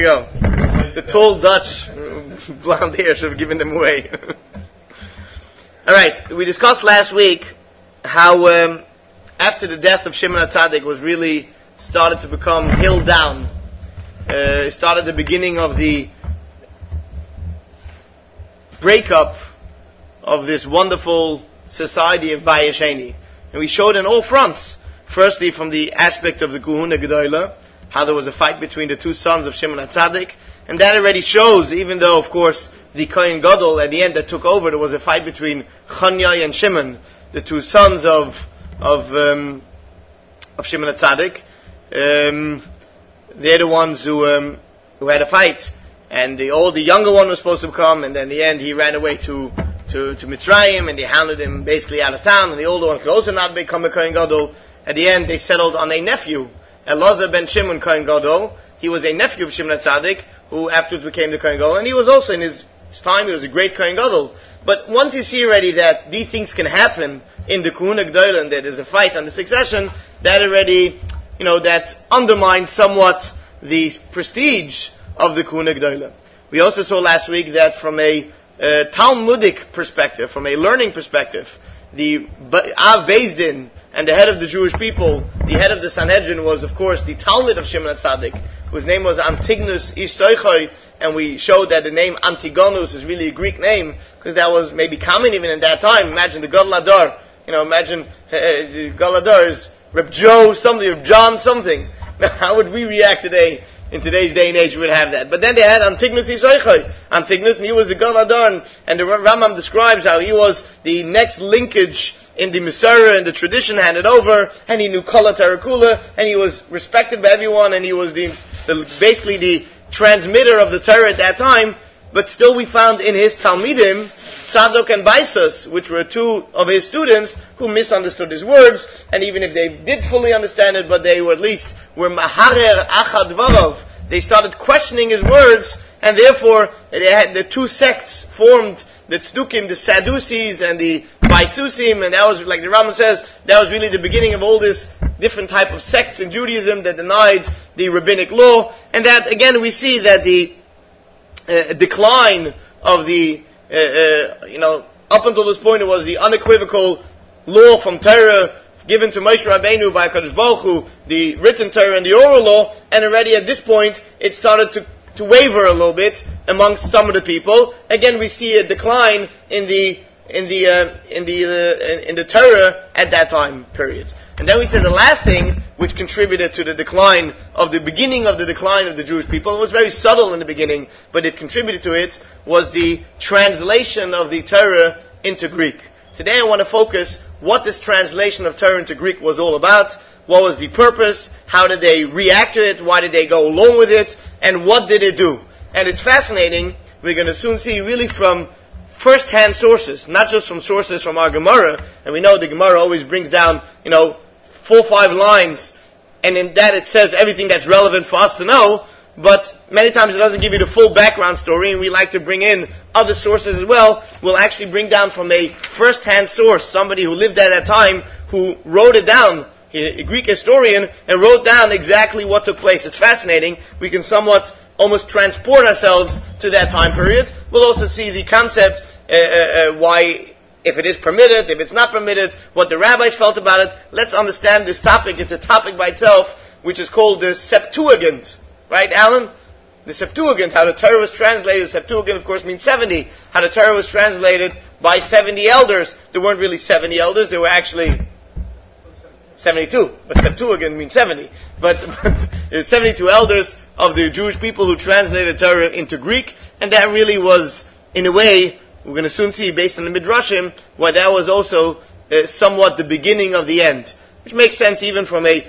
go. The tall Dutch blonde hair should have given them away. Alright, we discussed last week how after the death of Shimon HaTzadik was really started to become hill down. It started the beginning of the breakup of this wonderful society of Vayesheni. And we showed on all fronts. Firstly, from the aspect of the Kuhuna Gedola, how there was a fight between the two sons of Shimon HaTzadik. And that already shows, even though, of course, the Kohen Gadol, at the end that took over, there was a fight between Chanyai and Shimon, the two sons of Shimon HaTzadik. They're the ones who had a fight. And the younger one was supposed to come, and then in the end he ran away to Mitzrayim, and they hounded him basically out of town, and the older one could also not become a Kohen Gadol. At the end they settled on a nephew, Elazar ben Shimon Kohen Gadol. He was a nephew of Shimon HaTzadik, who afterwards became the Kohen Gadol, and he was also in his time, he was a great Kohen Gadol. But once you see already that these things can happen in the Kuhuna Gedola, and that there's a fight on the succession, that already, that undermines somewhat the prestige of the Kuhuna Gedola. We also saw last week that from a Talmudic perspective, from a learning perspective, the Av Beis Din and the head of the Jewish people, the head of the Sanhedrin, was of course the Talmud of Shimon HaTzadik, whose name was Antigonus Ish Soichoi, and we showed that the name Antigonus is really a Greek name, because that was maybe common even in that time. Imagine the Gadol Hador, imagine the Gadol Hador is Reb Joe something, Reb John something. Now, how would we react today? In today's day and age, we would have that. But then they had Antigonus Isoichoi. Antigonus, and he was the Gadol Hador, and the Rambam describes how he was the next linkage in the Masorah and the tradition handed over, and he knew Kala Tarakula, and he was respected by everyone, and he was basically the transmitter of the Torah at that time. But still we found in his Talmidim, Tzadok and Baisas, which were two of his students who misunderstood his words, and even if they did fully understand it, but they were at least were Maharer Achad Dvarov. They started questioning his words, and therefore they had the two sects formed, the Tzdukim, the Sadducees and the Baisusim, and that was, like the Rambam says, that was really the beginning of all this different type of sects in Judaism that denied the rabbinic law, and that again we see that the decline of the up until this point it was the unequivocal law from Torah given to Moshe Rabbeinu by HaKadosh Baruch Hu, the written Torah and the oral law, and already at this point it started to waver a little bit amongst some of the people. Again, we see a decline in the Torah at that time period. And then we said the last thing which contributed to the decline of the beginning of the decline of the Jewish people, it was very subtle in the beginning, but it contributed to it, was the translation of the Torah into Greek. Today I want to focus what this translation of Torah into Greek was all about, what was the purpose, how did they react to it, why did they go along with it, and what did it do. And it's fascinating, we're going to soon see really from first-hand sources, not just from sources from our Gemara, and we know the Gemara always brings down, 4 or 5 lines, and in that it says everything that's relevant for us to know, but many times it doesn't give you the full background story, and we like to bring in other sources as well. We'll actually bring down from a first-hand source, somebody who lived at that time, who wrote it down, a Greek historian, and wrote down exactly what took place. It's fascinating. We can somewhat almost transport ourselves to that time period. We'll also see the concept, why, if it is permitted, if it's not permitted, what the rabbis felt about it. Let's understand this topic. It's a topic by itself, which is called the Septuagint. Right, Alan? The Septuagint, how the Torah was translated. Septuagint, of course, means 70. How the Torah was translated by 70 elders. There weren't really 70 elders. There were actually 72. But Septuagint means 70. But there's 72 elders of the Jewish people who translated Torah into Greek. And that really was, in a way, we're going to soon see, based on the Midrashim, why that was also somewhat the beginning of the end. Which makes sense even from a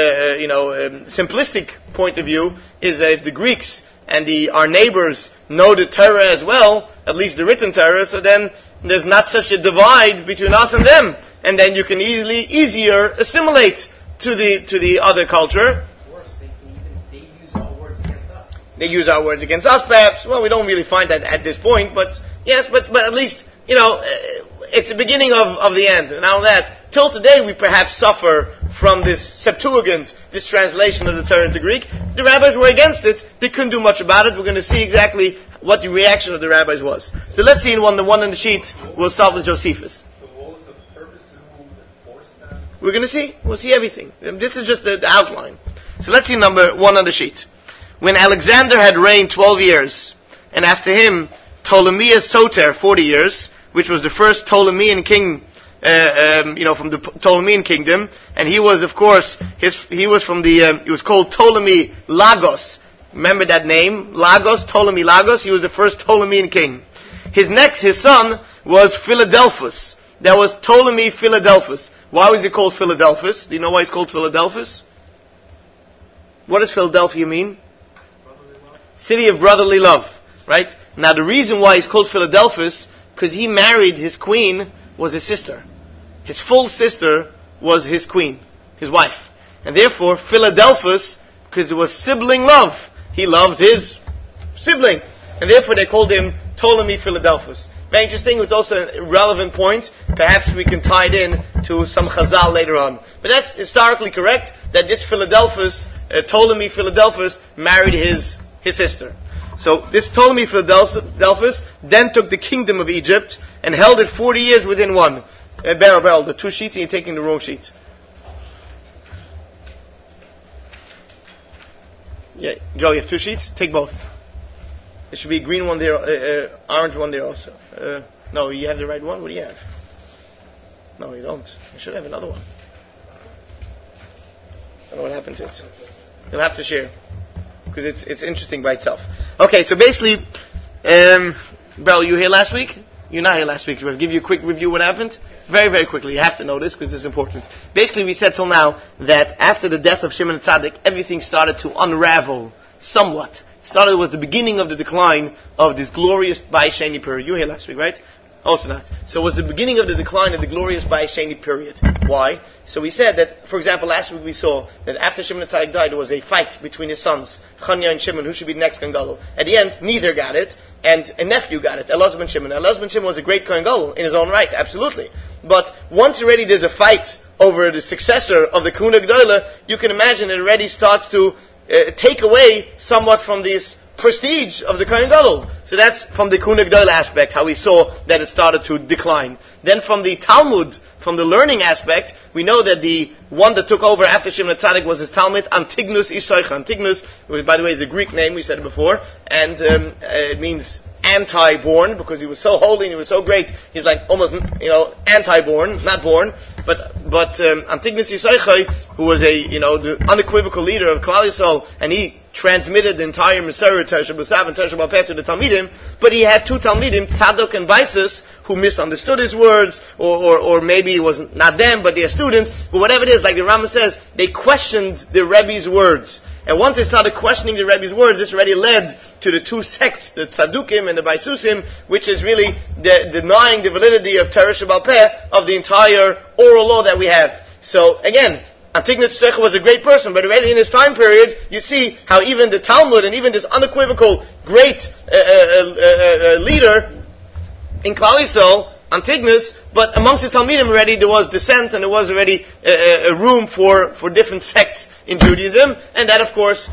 simplistic point of view, is that if the Greeks and our neighbors know the Torah as well, at least the written Torah, so then there's not such a divide between us and them, and then you can easier assimilate to the other culture. Worse, they use our words against us. They use our words against us, perhaps. Well, we don't really find that at this point, but yes, but at least it's the beginning of the end. And now that till today we perhaps suffer from this Septuagint, this translation of the Torah into Greek. The rabbis were against it. They couldn't do much about it. We're going to see exactly what the reaction of the rabbis was. So let's see in the one on the sheet. We'll start with Josephus. So what was the purpose who enforced that? We're going to see. We'll see everything. This is just the outline. So let's see number 1 on the sheet. When Alexander had reigned 12 years, and after him Ptolemaeus Soter 40 years, which was the first Ptolemean king, from the Ptolemean kingdom, and he was, of course, he was called Ptolemy Lagos. Remember that name? Lagos, Ptolemy Lagos. He was the first Ptolemean king. His son was Philadelphus. That was Ptolemy Philadelphus. Why was he called Philadelphus? Do you know why he's called Philadelphus? What does Philadelphia mean? City of brotherly love. Right? Now the reason why he's called Philadelphus, because he married his queen, was his sister. His full sister was his queen, his wife. And therefore, Philadelphus, because it was sibling love. He loved his sibling. And therefore they called him Ptolemy Philadelphus. Very interesting. It's also a relevant point. Perhaps we can tie it in to some Chazal later on. But that's historically correct, that this Philadelphus, Ptolemy Philadelphus, married his sister. So this Ptolemy Philadelphus then took the kingdom of Egypt and held it 40 years within one. Beryl, the 2 sheets, and you're taking the wrong sheet. Yeah, Joe, you have 2 sheets? Take both. There should be a green one there, orange one there also. No, you have the right one? What do you have? No, you don't. You should have another one. I don't know what happened to it. You'll have to share. Because it's interesting by itself. Okay, so basically, Beryl, you were here last week? You're not here last week. We'll give you a quick review of what happened. Very, very quickly. You have to know this because it's important. Basically, we said till now that after the death of Shimon Tzaddik, everything started to unravel somewhat. It was the beginning of the decline of this glorious Bayis Sheni period. You were here last week, right? Also not. So it was the beginning of the decline of the glorious Bayis Sheni period. Why? So we said that, for example, last week we saw that after Shimon Tzaddik died, there was a fight between his sons, Chanya and Shimon, who should be the next Kohen Gadol. At the end, neither got it, and a nephew got it, Elazar ben Shimon. Elazar ben Shimon was a great Kohen Gadol in his own right, absolutely. But once already there's a fight over the successor of the Kuna Gdola, you can imagine it already starts to take away somewhat from this prestige of the Kohen Gadol. So that's from the Kuna Gdola aspect, how we saw that it started to decline. Then from the Talmud, from the learning aspect, we know that the one that took over after Shimon Tzaddik was his Talmud, Antignus Isoich. Antignus, which by the way is a Greek name, we said it before, and it means anti-born, because he was so holy and he was so great, he's like almost, anti-born, not born, but Antignus Isoich, who was the unequivocal leader of Klal Yisrael, and he transmitted the entire Mesorah, Teresh B'Sav and Teresh B'Alpeh to the Talmidim, but he had 2 Talmidim, Tzadok and Baisus, who misunderstood his words, or maybe it was not them, but their students, but whatever it is, like the Rambam says, they questioned the Rebbe's words. And once they started questioning the Rebbe's words, this already led to the 2 sects, the Tzadukim and the Baisusim, which is really denying the validity of Teresh B'Alpeh, of the entire oral law that we have. So, again, Antignus Isoich was a great person, but already in his time period, you see how even the Talmud and even this unequivocal great leader in Klal Yisrael, Antignus, but amongst his Talmidim already there was dissent and there was already a room for different sects in Judaism, and that of course,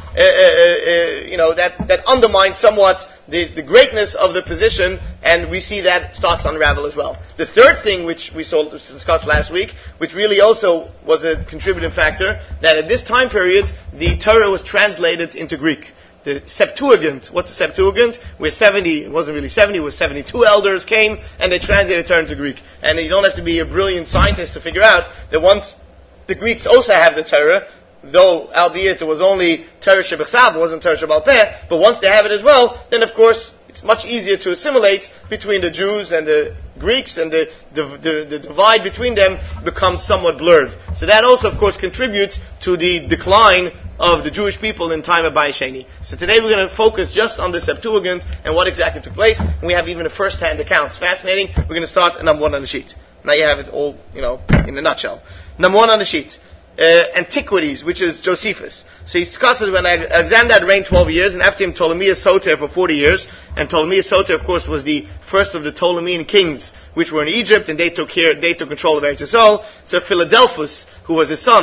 that undermines somewhat the greatness of the position, and we see that starts to unravel as well. The third thing which we discussed last week, which really also was a contributing factor, that at this time period, the Torah was translated into Greek. The Septuagint, what's the Septuagint? Where 70, it wasn't really 70, it was 72 elders came, and they translated Torah into Greek. And you don't have to be a brilliant scientist to figure out that once the Greeks also have the Torah, though, albeit it was only Torah Shebechsav, it wasn't Torah Shebalpeh, but once they have it as well, then of course, it's much easier to assimilate between the Jews and the Greeks, and the divide between them becomes somewhat blurred. So that also, of course, contributes to the decline of the Jewish people in time of Bayis Sheni. So today we're going to focus just on the Septuagint and what exactly took place, and we have even a first-hand account. It's fascinating. We're going to start at number 1 on the sheet. Now you have it all, in a nutshell. Number 1 on the sheet. Antiquities, which is Josephus. So he discusses when Alexander had reigned 12 years, and after him Ptolemaeus Soter for 40 years. And Ptolemaeus Soter, of course, was the first of the Ptolemean kings, which were in Egypt, and they took control of Eretz Yisrael. So Philadelphus, who was his son,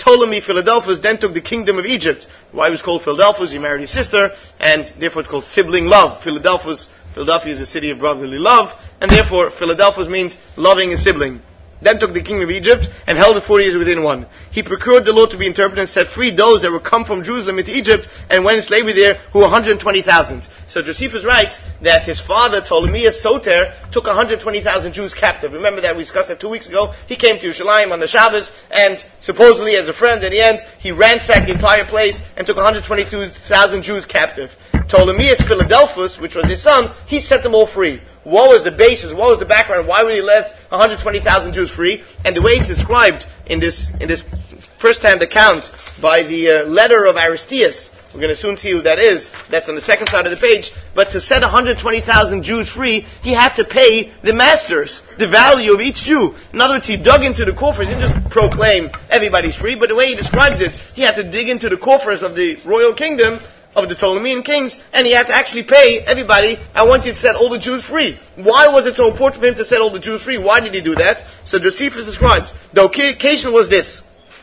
Ptolemy Philadelphus then took the kingdom of Egypt. Why he was called Philadelphus? He married his sister, and therefore it's called sibling love. Philadelphia is a city of brotherly love, and therefore Philadelphus means loving a sibling. Then took the king of Egypt and held it 40 years within one. He procured the law to be interpreted and set free those that were come from Jerusalem into Egypt and went in slavery there, who were 120,000. So Josephus writes that his father, Ptolemaeus Soter, took 120,000 Jews captive. Remember that we discussed that 2 weeks ago. He came to Yerushalayim on the Shabbos, and supposedly as a friend, in the end, he ransacked the entire place and took 122,000 Jews captive. Ptolemaeus Philadelphus, which was his son, he set them all free. What was the basis? What was the background? Why would he let 120,000 Jews free? And the way it's described in this first-hand account by the letter of Aristeas, we're going to soon see who that is. That's on the second side of the page. But to set 120,000 Jews free, he had to pay the masters the value of each Jew. In other words, he dug into the coffers. He didn't just proclaim everybody's free, but the way he describes it, he had to dig into the coffers of the royal kingdom of the Ptolemean kings, and he had to actually pay everybody. I want you to set all the Jews free. Why was it so important for him to set all the Jews free? Why did he do that? So Josephus describes, the occasion was this.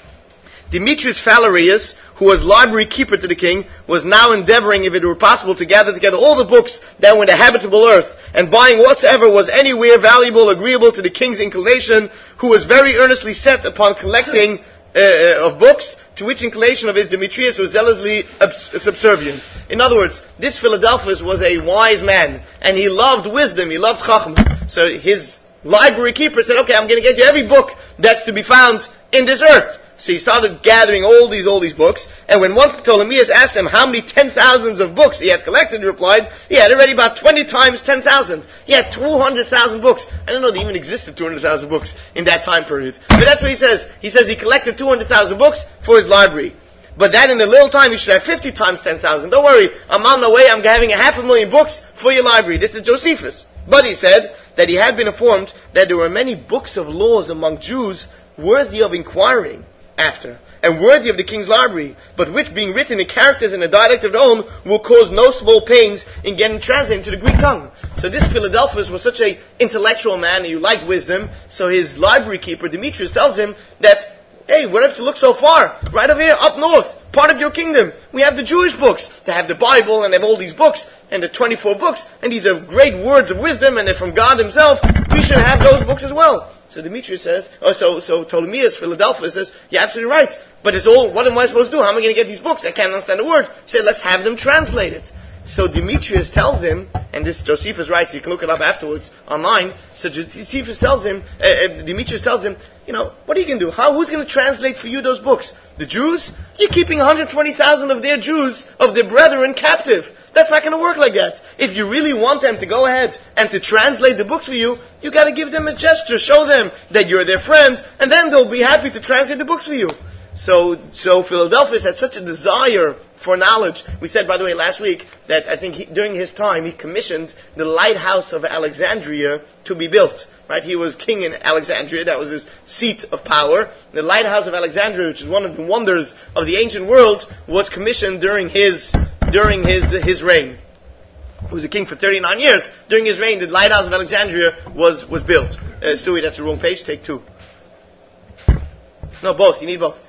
Demetrius Phalereus, who was library keeper to the king, was now endeavoring, if it were possible, to gather together all the books that were in the habitable earth, and buying whatsoever was anywhere valuable, agreeable to the king's inclination, who was very earnestly set upon collecting of books, to which inclination of his Demetrius was zealously subservient. In other words, this Philadelphus was a wise man, and he loved wisdom, he loved chacham. So his library keeper said, okay, I'm going to get you every book that's to be found in this earth. So he started gathering all these books, and when one Ptolemaeus asked him how many 10,000s of books he had collected, he replied, he had already about 20 times 10,000. He had 200,000 books. I don't know that even existed 200,000 books in that time period. But that's what he says. He says he collected 200,000 books for his library. But that in a little time, you should have 50 times 10,000. Don't worry, I'm on the way, I'm having 500,000 books for your library. This is Josephus. But he said that he had been informed that there were many books of laws among Jews worthy of inquiring after, and worthy of the king's library, but which, being written in characters in a dialect of their own, will cause no small pains in getting translated into the Greek tongue. So this Philadelphus was such an intellectual man, and he liked wisdom, so his library keeper, Demetrius, tells him that, hey, where have to look so far? Right over here, up north, part of your kingdom. We have the Jewish books. They have the Bible, and they have all these books, and the 24 books, and these are great words of wisdom, and they're from God himself. We should have those books as well. So Demetrius says, so Ptolemaeus, Philadelphia says, you're absolutely right. But it's all, what am I supposed to do? How am I going to get these books? I can't understand a word. He said, let's have them translated. So Demetrius tells him, and this Josephus writes, you can look it up afterwards online. So Josephus tells him, Demetrius tells him, what are you going to do? Who's going to translate for you those books? The Jews? You're keeping 120,000 of their Jews, of their brethren, captive. That's not going to work like that. If you really want them to go ahead and to translate the books for you, you got to give them a gesture, show them that you're their friend, and then they'll be happy to translate the books for you. So Philadelphus had such a desire for knowledge. We said, by the way, last week that I think during his time he commissioned the lighthouse of Alexandria to be built. Right? He was king in Alexandria. That was his seat of power. The lighthouse of Alexandria, which is one of the wonders of the ancient world, was commissioned during his reign. He was a king for 39 years. During his reign, the lighthouse of Alexandria was built. Stewie, that's the wrong page. Take 2. No, both. You need both.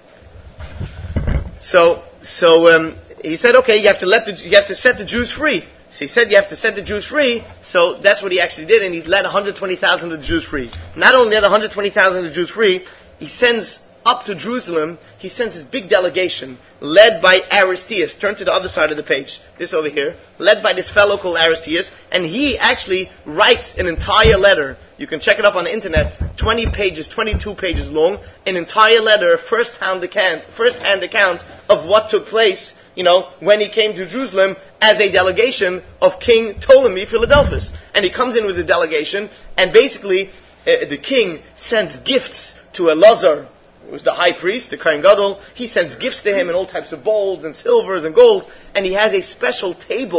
So he said, okay, you have to set the Jews free. So he said you have to set the Jews free, so that's what he actually did, and he let 120,000 of the Jews free. Not only let 120,000 of the Jews free, he sends up to Jerusalem, he sends his big delegation, led by Aristeas. Turn to the other side of the page, this over here, led by this fellow called Aristeas, and he actually writes an entire letter. You can check it up on the internet, 20 pages, 22 pages long, an entire letter, first-hand account of what took place, when he came to Jerusalem as a delegation of King Ptolemy Philadelphus. And he comes in with a delegation, and basically the king sends gifts to Elazar, who was the high priest, the Kohen Gadol. He sends gifts to him in all types of bowls and silvers and gold, and he has a special table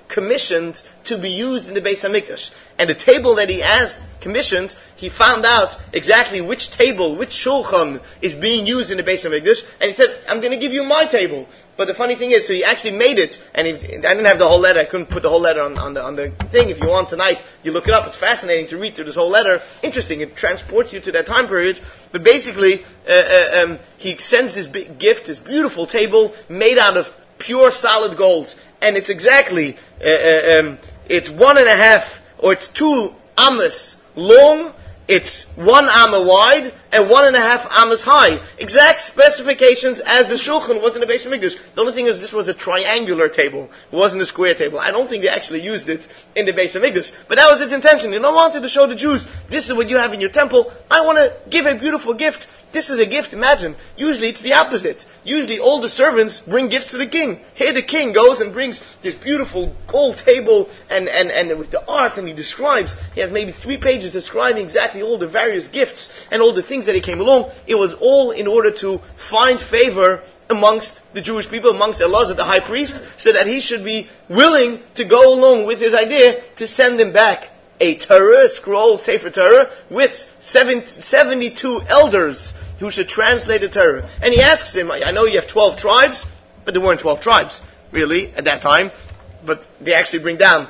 commissioned to be used in the Beis HaMikdash. And the table that he commissioned, he found out exactly which table, which shulchan is being used in the Beis HaMikdash, and he said, I'm going to give you my table. But the funny thing is, so he actually made it, and I didn't have the whole letter, I couldn't put the whole letter on the thing. If you want tonight, you look it up, it's fascinating to read through this whole letter. Interesting, it transports you to that time period. But basically, he sends this big gift, this beautiful table, made out of pure solid gold. And it's exactly, it's 1.5, or it's 2 amas long, it's 1 amma wide, and 1.5 amas high. Exact specifications as the shulchan was in the Beis HaMikdash. The only thing is this was a triangular table. It wasn't a square table. I don't think they actually used it in the Beis HaMikdash. But that was his intention. He wanted to show the Jews, this is what you have in your temple. I want to give a beautiful gift. This is a gift, imagine. Usually it's the opposite. Usually all the servants bring gifts to the king. Here the king goes and brings this beautiful gold table and with the art, and he has maybe 3 pages describing exactly all the various gifts and all the things that he came along. It was all in order to find favor amongst the Jewish people, amongst Elazar, the high priest, so that he should be willing to go along with his idea to send him back a Torah, a scroll, Sefer Torah, with 72 elders who should translate the Torah. And he asks him, I know you have 12 tribes, but there weren't 12 tribes, really, at that time. But they actually bring down,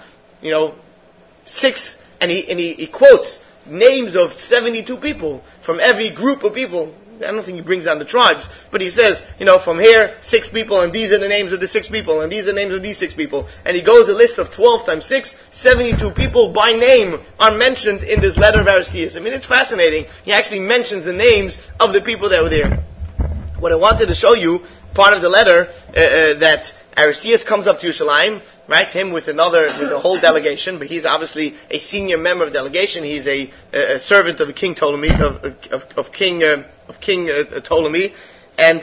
6, and he quotes names of 72 people from every group of people. I don't think he brings down the tribes, but he says, from here, 6 people, and these are the names of the 6 people, and these are the names of these 6 people. And he goes a list of 12 times 6, 72 people by name are mentioned in this letter of Aristeas. I mean, it's fascinating. He actually mentions the names of the people that were there. What I wanted to show you, part of the letter, that Aristeas comes up to Yerushalayim, right? Him with a whole delegation, but he's obviously a senior member of the delegation. He's a servant of King Ptolemy, of King Ptolemy, and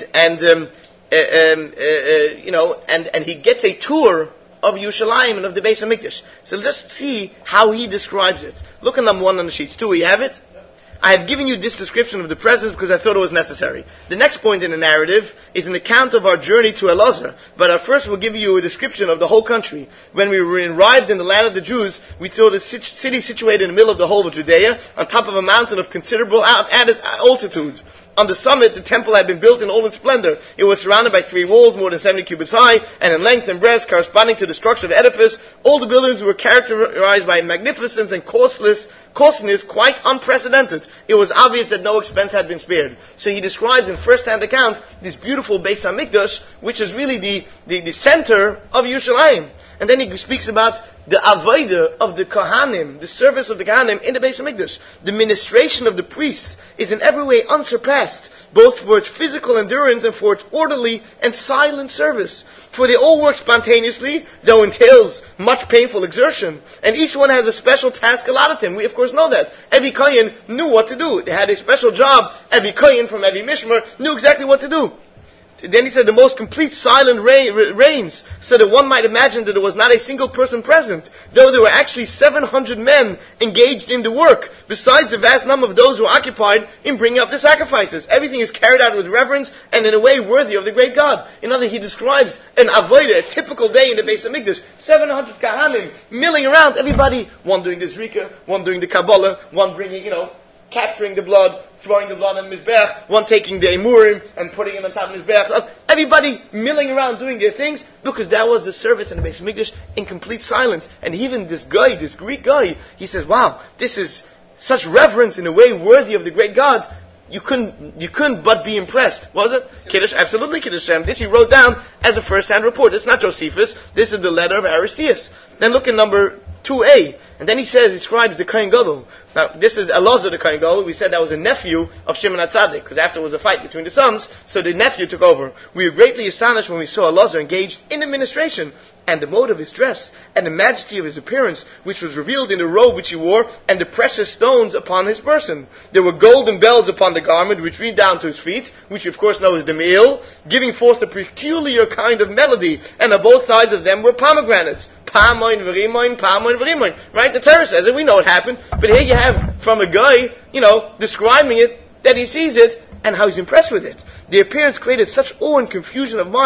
he gets a tour of Yerushalayim and of the Beis HaMikdash. So let's see how he describes it. Look at number 1 on the sheets. 2, you have it? I have given you this description of the presence because I thought it was necessary. The next point in the narrative is an account of our journey to Elazar. But first we'll give you a description of the whole country. When we arrived in the land of the Jews, we saw the city situated in the middle of the whole of Judea, on top of a mountain of considerable added altitude. On the summit, the temple had been built in all its splendor. It was surrounded by 3 walls, more than 70 cubits high, and in length and breadth, corresponding to the structure of the edifice. All the buildings were characterized by magnificence and costliness quite unprecedented. It was obvious that no expense had been spared. So he describes in first-hand account this beautiful Beis HaMikdash, which is really the center of Yerushalayim. And then he speaks about the avodah of the Kohanim, the service of the Kohanim in the Beis HaMikdash. The ministration of the priests is in every way unsurpassed, both for its physical endurance and for its orderly and silent service. For they all work spontaneously, though entails much painful exertion, and each one has a special task allotted to him. We of course know that. Every Kohen knew what to do. They had a special job. Every Kohen from every Mishmar knew exactly what to do. Then he said the most complete silent reigns, so that one might imagine that there was not a single person present, though there were actually 700 men engaged in the work, besides the vast number of those who are occupied in bringing up the sacrifices. Everything is carried out with reverence and in a way worthy of the great God. In other words, he describes an avodah, a typical day in the Beis HaMikdash. 700 kahanim milling around, everybody, one doing the zrika, one doing the Kabbalah, one bringing, capturing the blood, throwing the blood on the Mizbeach, one taking the Emurim and putting it on top of the Mizbeach. Everybody milling around doing their things, because that was the service in the Beis HaMikdash in complete silence. And even this guy, this Greek guy, he says, wow, this is such reverence in a way worthy of the great God. You couldn't but be impressed. Was it? Kiddush, absolutely Kiddush Hashem. This he wrote down as a first-hand report. It's not Josephus. This is the letter of Aristeas. Then look at number 2a. And then he describes the Kohen Gadol. Now, this is Elazar the Kohen Gadol. We said that was a nephew of Shimon HaTzadik, because after there was a fight between the sons, so the nephew took over. We were greatly astonished when we saw Elazar engaged in administration, and the mode of his dress, and the majesty of his appearance, which was revealed in the robe which he wore, and the precious stones upon his person. There were golden bells upon the garment, which reached down to his feet, which you of course know is the meal, giving forth a peculiar kind of melody, and on both sides of them were pomegranates. Pamoin v'rimoin, pamoin v'rimoin. Right? The Torah says it, we know it happened, but here you have from a guy, describing it, that he sees it, and how he's impressed with it. The appearance created such awe and confusion of mind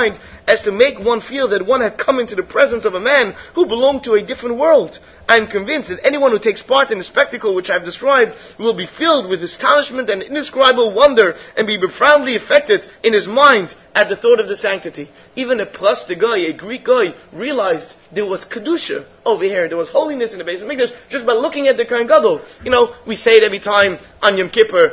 as to make one feel that one had come into the presence of a man who belonged to a different world. I am convinced that anyone who takes part in the spectacle which I have described will be filled with astonishment and indescribable wonder and be profoundly affected in his mind at the thought of the sanctity. Even a Prasta guy, a Greek guy, realized there was Kedusha over here. There was holiness in the Beis Hamikdash just by looking at the Kohen Gadol. You know, we say it every time on Yom Kippur,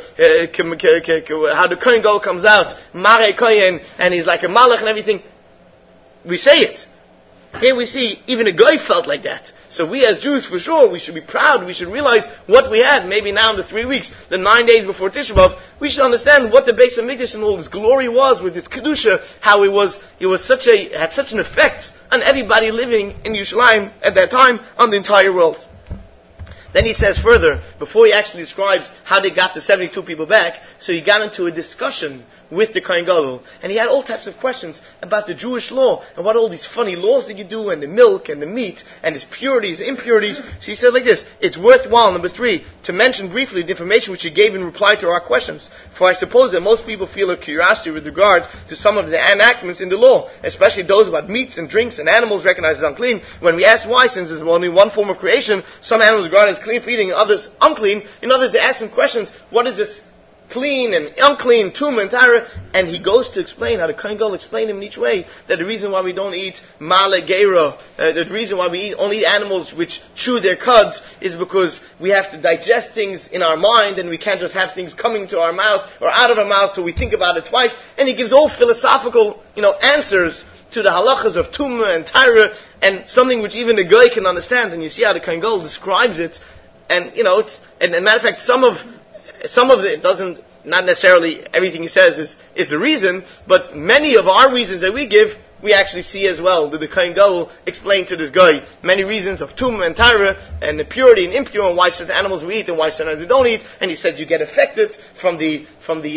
how the Kohen Gadol comes out, Mare Kohen, and he's like a Malach and everything. We say it. Here we see, even a guy felt like that. So we as Jews, for sure, we should be proud. We should realize what we had. Maybe now in the 3 weeks, the 9 days before Tisha B'Av, we should understand what the Beis Hamikdash and all its glory was with its Kedusha, how had such an effect on everybody living in Yerushalayim at that time, on the entire world. Then he says further, before he actually describes how they got the 72 people back, so he got into a discussion with the Kohen Gadol, and he had all types of questions about the Jewish law, and what all these funny laws that you do, and the milk, and the meat, and its purities, impurities. So he said like this, it's worthwhile, number 3, to mention briefly the information which he gave in reply to our questions, for I suppose that most people feel a curiosity with regard to some of the enactments in the law, especially those about meats and drinks and animals recognized as unclean. When we ask why, since there's only one form of creation, some animals regarded as clean for eating, others unclean, in others they ask some questions, what is this clean and unclean, tumah and tara, and he goes to explain how the Kohen Gadol explained him in each way that the reason why we don't eat male geira, the reason why we only eat animals which chew their cuds is because we have to digest things in our mind and we can't just have things coming to our mouth or out of our mouth till we think about it twice. And he gives all philosophical, answers to the halachas of tumah and tara, and something which even the guy can understand. And you see how the Kohen Gadol describes it, and it's, and as a matter of fact, some of it doesn't, not necessarily everything he says is the reason, but many of our reasons that we give, we actually see as well, that the Kohen Gadol explained to this guy many reasons of tumah and tara, and the purity and impure, and why certain animals we eat and why certain we don't eat, and he said you get affected from the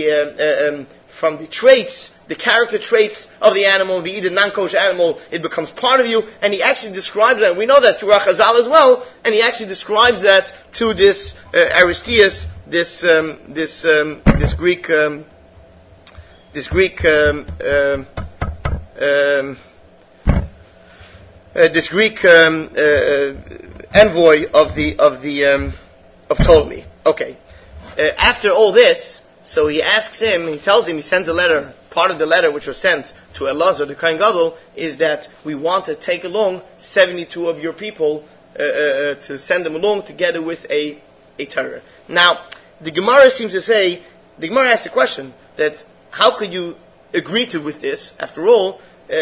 traits, the character traits of the animal. If you eat a non-kosher animal, it becomes part of you, and he actually describes that, we know that through Chazal as well, and he actually describes that to this Aristeas, this Greek envoy of Ptolemy. Okay. After all this, so he asks him, he tells him, he sends a letter. Part of the letter which was sent to Elazar, the Kohen Gadol, is that we want to take along 72 of your people to send them along together with a Torah. Now, the Gemara seems to say, the Gemara asks a question that how could you agree to with this? After all,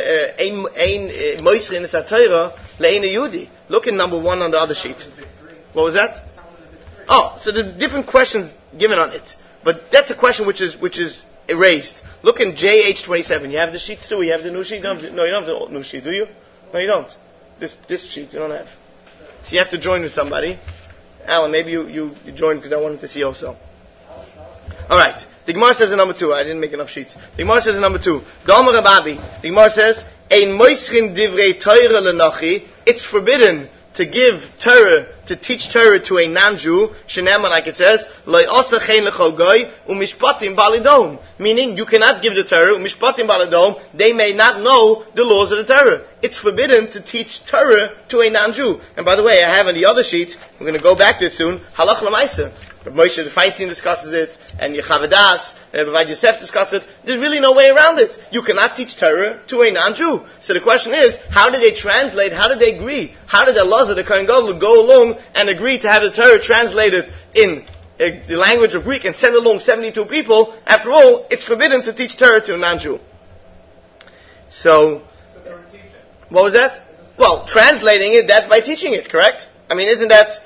look at number 1 on the other sheet. What was that? Oh, so the different questions given on it, but that's a question which is erased. Look in JH27. You have the sheets too. You have the new sheet. No, you don't have the new sheet, do you? No, you don't. This sheet you don't have. So you have to join with somebody. Alan, maybe you join because I wanted to see also. All right. The Gemara says in number 2. I didn't make enough sheets. The Gemara says in number 2. The Gemara says, "Ein moischin divrei Torah lenachi." It's forbidden to give Torah, to teach Torah to a non-Jew. Shenema, like it says, "Lo osachein lechol goy umishpatim balidom." Meaning, you cannot give the Torah umishpatim balidom. They may not know the laws of the Torah. It's forbidden to teach Torah to a non-Jew. And by the way, I have on the other sheet, we're going to go back to it soon, halach l'maisa. Moshe the Feinstein discusses it, and Yechavadas, Bavad Yosef discusses it. There's really no way around it. You cannot teach Torah to a non-Jew. So the question is, how did they translate? How did they agree? How did Elazar, the Kohen Gadol, go along and agree to have the Torah translated in the language of Greek and send along 72 people? After all, it's forbidden to teach Torah to a non-Jew. So they were teaching. What was that? Well, translating it, that's by teaching it, correct? I mean, isn't that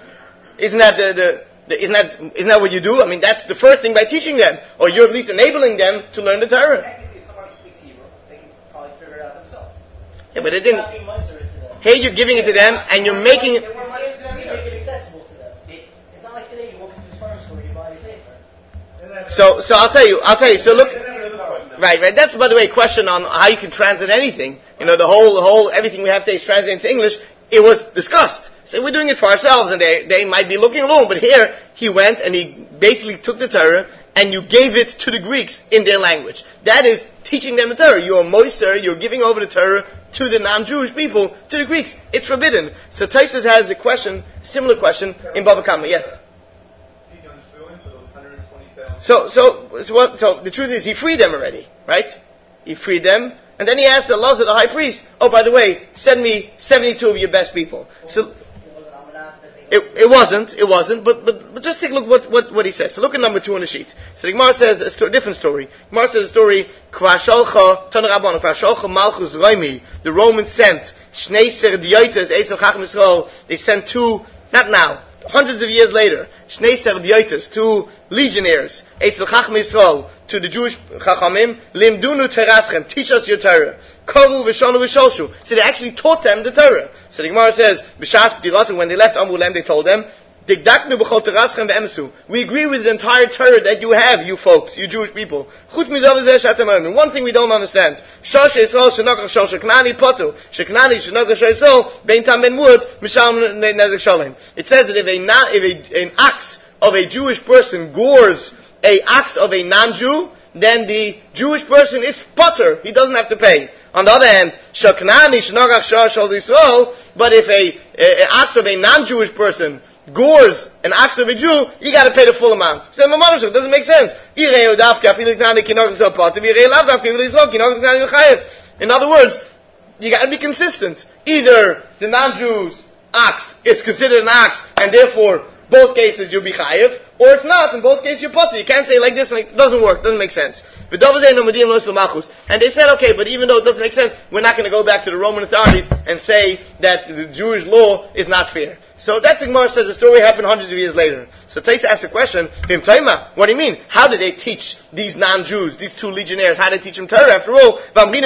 what you do? I mean, that's the first thing by teaching them, or you're at least enabling them to learn the Torah. Technically, if somebody speaks Hebrew, they can probably figure it out themselves. Yeah, but it didn't. Here you're giving it to them, and you're making it. They weren't making it accessible to them. It's not like today you walk into a farm store and you buy a safer. So I'll tell you. So look, right. That's, by the way, a question on how you can translate anything. The whole everything we have today is translated into English. It was discussed. So we're doing it for ourselves, and they might be looking along. But here, he went and he basically took the Torah and you gave it to the Greeks in their language. That is teaching them the Torah. You're moiser, you're giving over the Torah to the non-Jewish people, to the Greeks. It's forbidden. So Tosfos has a question, similar question, in Bava Kama. Yes? So the truth is, he freed them already, right? He freed them, and then he asked the Elazar, the high priest, oh, by the way, send me 72 of your best people. So it wasn't, but just take a look what he says. So look at number 2 on the sheet. So the Gemara says a different story. Gemara says a story, Malchus Roimi, the Romans sent, Shnei Serdiotes, Eitzel Chacham Yisrael, they sent 2, not now, hundreds of years later, Shnei Serdiotes, 2 legionnaires, Eitzel Chacham Yisrael, to the Jewish Chachamim, Limdunu Teraschem, teach us your Torah. Koru v'shonu v'shoshu. So they actually taught them the Torah. So the Gemara says, B'shas P'tirasim, when they left Amulem, they told them, Digdaknu b'chol teraschem v'emesu. We agree with the entire Torah that you have, you folks, you Jewish people. Chutz mizav zeh shatem omen. One thing we don't understand. Shosh Yisrael shenokach shosh Knani potu. Sheknani shenokach shosh Yisrael bein tam ben muad mishal nezek shalem. It says that if an ox of a Jewish person gores a ox of a non-Jew, then the Jewish person is potter. He doesn't have to pay. On the other hand, Sheknani shenokach shosh Yisrael, but if an ox of a non-Jewish person gores an ox of a Jew, you got to pay the full amount. It doesn't make sense. In other words, you got to be consistent. Either the non-Jew's ox, it's considered an ox, and therefore both cases you'll be chayiv, or if not, in both cases you're potter. You can't say like this, and it doesn't work, doesn't make sense. And they said, okay, but even though it doesn't make sense, we're not going to go back to the Roman authorities and say that the Jewish law is not fair. So that Gemara says the story happened hundreds of years later. So Tosfos asks a question, what do you mean? How did they teach these non-Jews, these 2 legionnaires, how did they teach them Torah? After all, you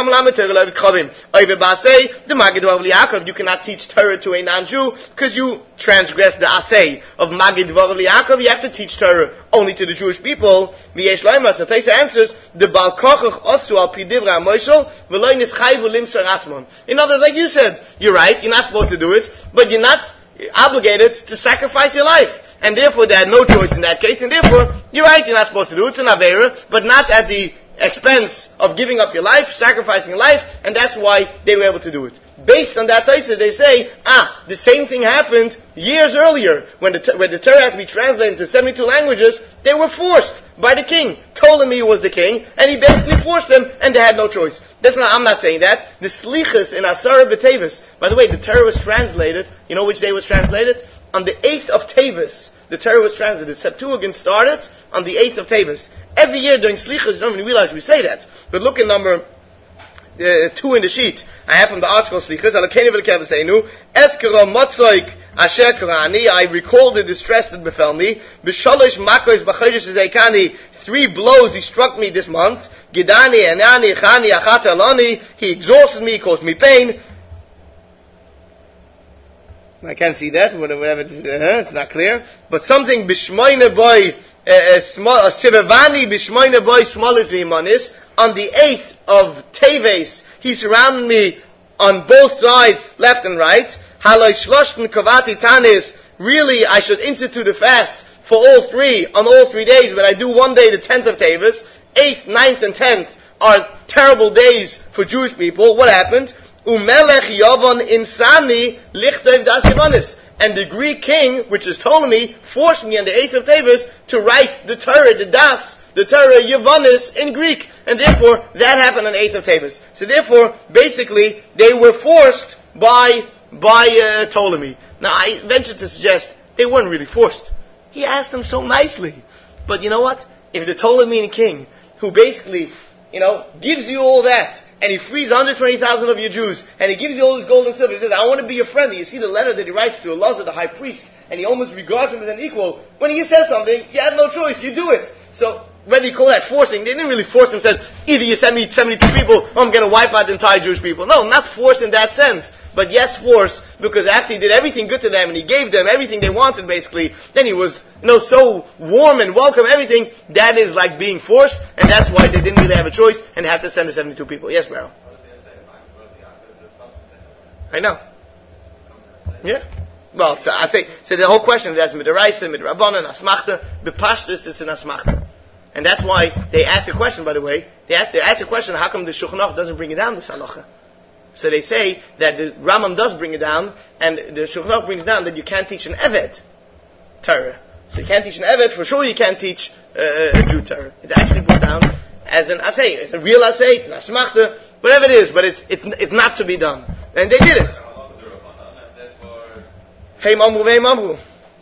cannot teach Torah to a non-Jew because you transgress the asay of Magid Dvar Yaakov. You have to teach Torah only to the Jewish people. So Tosfos answers, the Bal Kochach Osu al Pi Divra Moshel v'lo nischayvu limsar atmon. In other words, like you said, you're right, you're not supposed to do it, but you're not obligated to sacrifice your life. And therefore they had no choice in that case, and therefore, you're right, you're not supposed to do it, it's an Avera, but not at the expense of giving up your life, sacrificing your life, and that's why they were able to do it. Based on that Tosfos, they say, the same thing happened years earlier, when the Torah had to be translated into 72 languages, they were forced by the king. Ptolemy was the king, and he basically forced them, and they had no choice. I'm not saying that. The Slichas in Asara B'Tevis, by the way, the Torah was translated, you know which day it was translated? On the 8th of Tevis, the Torah was translated. Septuagint started on the 8th of Tevis. Every year during Slichas, you don't even realize we say that. But look at number 2 in the sheet. I have from the article Slichas, Alakeni v'lkevaseinu, Eskero motzoik asher karani, I recall the distress that befell me, B'sholosh makos b'chodesh zeikani, 3 blows he struck me this month, Gidani, Anani, Chani, Achat Alani, he exhausted me, caused me pain. I can't see that, whatever it's not clear. But something, Bishmoine boy, Sivavani, Bishmoine boy, Smolis Vimanis, on the 8th of Teves, he surrounded me on both sides, left and right. Haloi Shloshten Kavati Tanis, really I should institute a fast for all 3, on all 3 days, but I do one day, the 10th of Teves. 8th, 9th, and 10th are terrible days for Jewish people. What happened? Umelech Yavon Insani Lichtov Das Yavanis. And the Greek king, which is Ptolemy, forced me on the 8th of Teves to write the Torah, the Torah Yavanis in Greek. And therefore, that happened on the 8th of Teves. So therefore, basically, they were forced by Ptolemy. Now, I venture to suggest they weren't really forced. He asked them so nicely. But you know what? If the Ptolemaic king, who basically, gives you all that, and he frees 120,000 of your Jews, and he gives you all this gold and silver, he says, I want to be your friend. You see the letter that he writes to Elazar, the high priest, and he almost regards him as an equal. When he says something, you have no choice, you do it. So, whether you call that forcing, they didn't really force him, said, either you send me 72 people, or I'm going to wipe out the entire Jewish people. No, not force in that sense. But yes, force, because after he did everything good to them, and he gave them everything they wanted, basically, then he was, so warm and welcome, everything, that is like being forced, and that's why they didn't really have a choice, and had to send the 72 people. Yes, Meryl? I know. Yeah. Well, so I say, the whole question is, that's Midaraisa, Midrabanan, Asmachta, Bepashtis is an Asmachta. And that's why they ask a question, by the way. They ask a question, how come the Shulchan Aruch doesn't bring it down, this halacha? So they say that the Rambam does bring it down, and the Shulchan Aruch brings down that you can't teach an Eved Torah. So you can't teach an Eved, for sure you can't teach a Jew Torah. It's actually brought down as an Asay. It's a real Asay, it's an Asmachta, whatever it is, but it's not to be done. And they did it. Hey Mamru, Hey Mamru.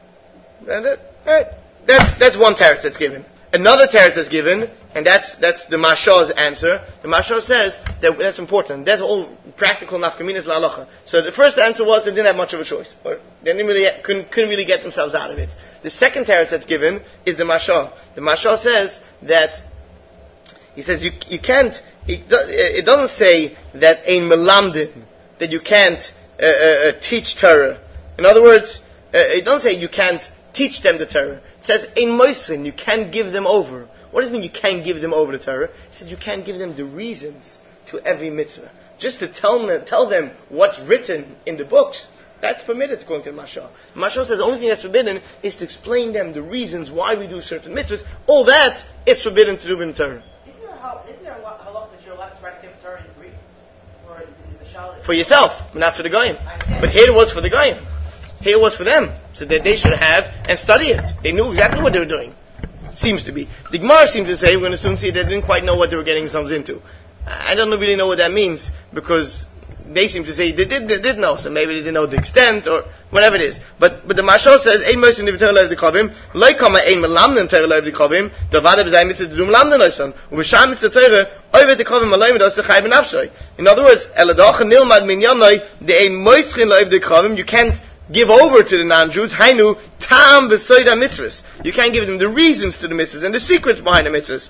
That's one teretz that's given. Another teretz that's given, and that's the Mashal's answer. The Mashal says that that's important. That's all practical nafkaminas la'alacha. So the first answer was they didn't have much of a choice, or they couldn't really get themselves out of it. The second teretz that's given is the Mashal. The Mashal says that he says you can't. It doesn't say that ein melamdin, that you can't teach Torah. In other words, it doesn't say you can't teach them the Torah. It says ein moisin, you can't give them over. What does it mean you can't give them over the Torah? It says you can't give them the reasons to every mitzvah. Just to tell them what's written in the books, that's permitted according to the Mashal. The Mashal says the only thing that's forbidden is to explain them the reasons why we do certain mitzvahs. All that is forbidden to do in the Torah. Isn't there a halacha that you're allowed to write Sefer Torah in Greek? Or is the Shal... For yourself, not for the Goyim. But here it was for the Goyim. Here it was for them, so that they should have and study it. They knew exactly what they were doing. Seems to be. The Gemara seems to say, we're going to soon see, they didn't quite know what they were getting themselves into. I don't really know what that means, because they seem to say they did know, so maybe they didn't know the extent, or whatever it is. But the Mashal says, ein moisin the Torah lev dekavim, loy kama ein melamden Torah lev dekavim, davada b'zay mitzvah dum lamden oisan, u'v'sham mitzvah Torah, oivet dekavim alay mit oseh chai b'nafshay. In other words, eladach nilmad minyanai, the ein moisin lev dekavim, you can't give over to the non-Jews, hainu tam b'soida mitzvahs. You can't give them the reasons to the mitzvahs and the secrets behind the mitzvahs.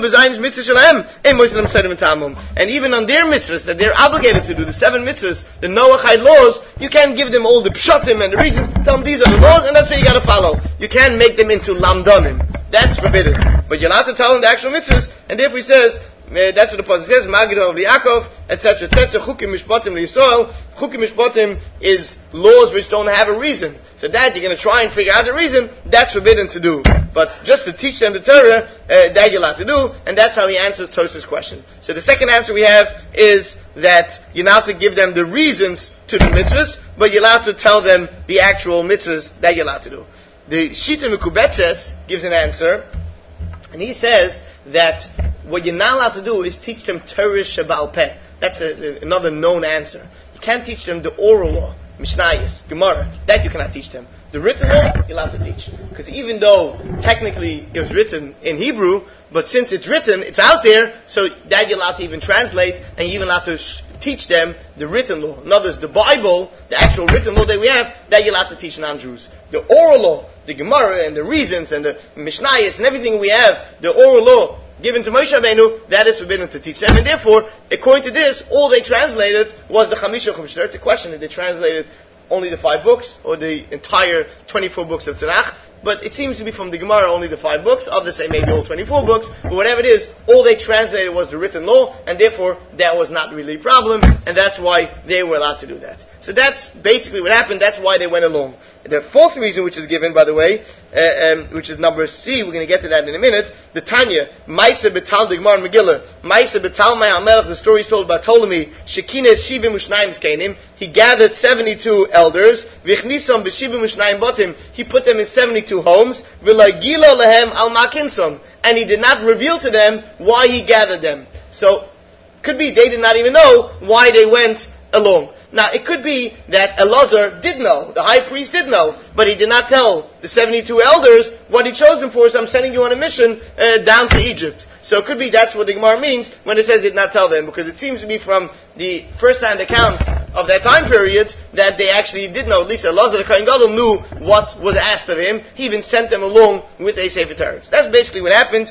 And even on their mitzvahs that they're obligated to do, the 7 mitzvahs, the Noachide laws, you can't give them all the pshatim and the reasons. Tell them these are the laws, and that's what you got to follow. You can't make them into lamdanim. That's forbidden. But you're allowed to tell them the actual mitzvahs, and therefore he says, that's what the pasuk says, Magid of Yaakov, etc., etc. Chukim mishpatim l'Yisrael. Chukim mishpatim is laws which don't have a reason. So that you're going to try and figure out the reason, that's forbidden to do. But just to teach them the Torah, that you're allowed to do, and that's how he answers Tosaf's question. So the second answer we have is that you're not to give them the reasons to the mitzvahs, but you're allowed to tell them the actual mitzvahs that you're allowed to do. The Shita Mekubetzes gives an answer, and he says that what you're not allowed to do is teach them Torah Sheba'al Peh. That's another known answer. You can't teach them the oral law, Mishnayos, Gemara. That you cannot teach them. The written law, you're allowed to teach. Because even though technically it was written in Hebrew, but since it's written, it's out there, so that you're allowed to even translate, and you're even allowed to teach them the written law. In other words, the Bible, the actual written law that we have, that you're allowed to teach non-Jews. The oral law, the Gemara and the reasons and the Mishnayos and everything we have, the oral law given to Moshe Rabbeinu, that is forbidden to teach them. And therefore, according to this, all they translated was the Chamisha Chumshter. It's a question if they translated only the 5 books or the entire 24 books of Tanakh. But it seems to be from the Gemara only the 5 books. Others say maybe all 24 books. But whatever it is, all they translated was the written law, and therefore that was not really a problem, and that's why they were allowed to do that. So that's basically what happened. That's why they went along. The fourth reason, which is given, by the way, which is number C, we're going to get to that in a minute, the Tanya, Maisa Betal Digmar Megillah, Maisa Betal Ma'amelech, the story is told about Ptolemy, Shekines Shivim Ushnaim Zkenim, he gathered 72 elders, Vichnisam B'Shivim Ushnaim Botim, he put them in 72 homes, V'Lagila Lehem Al Makinsom, and he did not reveal to them why he gathered them. So, could be they did not even know why they went along. Now, it could be that Elazar did know, the high priest did know, but he did not tell the 72 elders what he chose them for, so I'm sending you on a mission down to Egypt. So it could be that's what the Gemara means when it says did not tell them, because it seems to be from the first-hand accounts of that time period that they actually did know. At least Elazar the Kohen Gadol knew what was asked of him. He even sent them along with a Sefer Torah. That's basically what happened.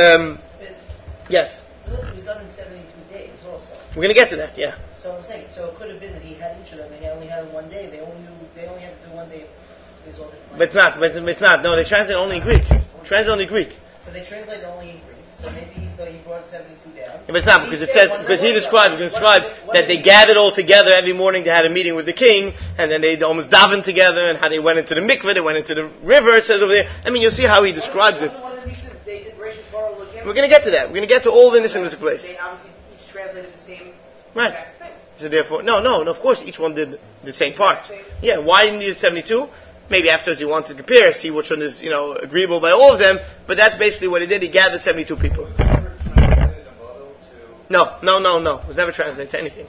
Yes? It was done in 72 days also. We're going to get to that, yeah. So I'm saying, so it could have been that he had each of them, and he only had one day. They only had to do one day. But it's not. No, they translate only in Greek. Translate only Greek. So they translate only in Greek. So maybe he brought 72 down. Yeah, but it's not, because it says, because he described that they gathered all together every morning. They had a meeting with the king, and then they almost davened together, and how they went into the mikveh, they went into the river. It says over there. I mean, you'll see how he describes it. One of these, they did Rishis Baruch We're going to get to that. We're going to get to all the Nisim that took place. They obviously each translated the same Right. exact thing. So therefore, no, of course each one did the same part. Yeah, why did he need 72? Maybe afterwards he wanted to compare, see which one is, agreeable by all of them, but that's basically what he did. He gathered 72 people. Was never translated a model to No. It was never translated to anything.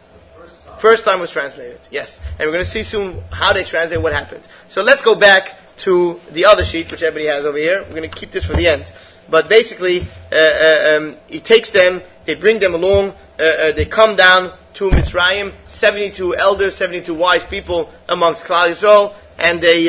First time was translated, yes. And we're going to see soon how they translate, what happened. So let's go back to the other sheet, which everybody has over here. We're going to keep this for the end. But basically, he takes them, they bring them along, they come down to Mitzrayim, 72 elders, 72 wise people amongst Klal Yisrael, and they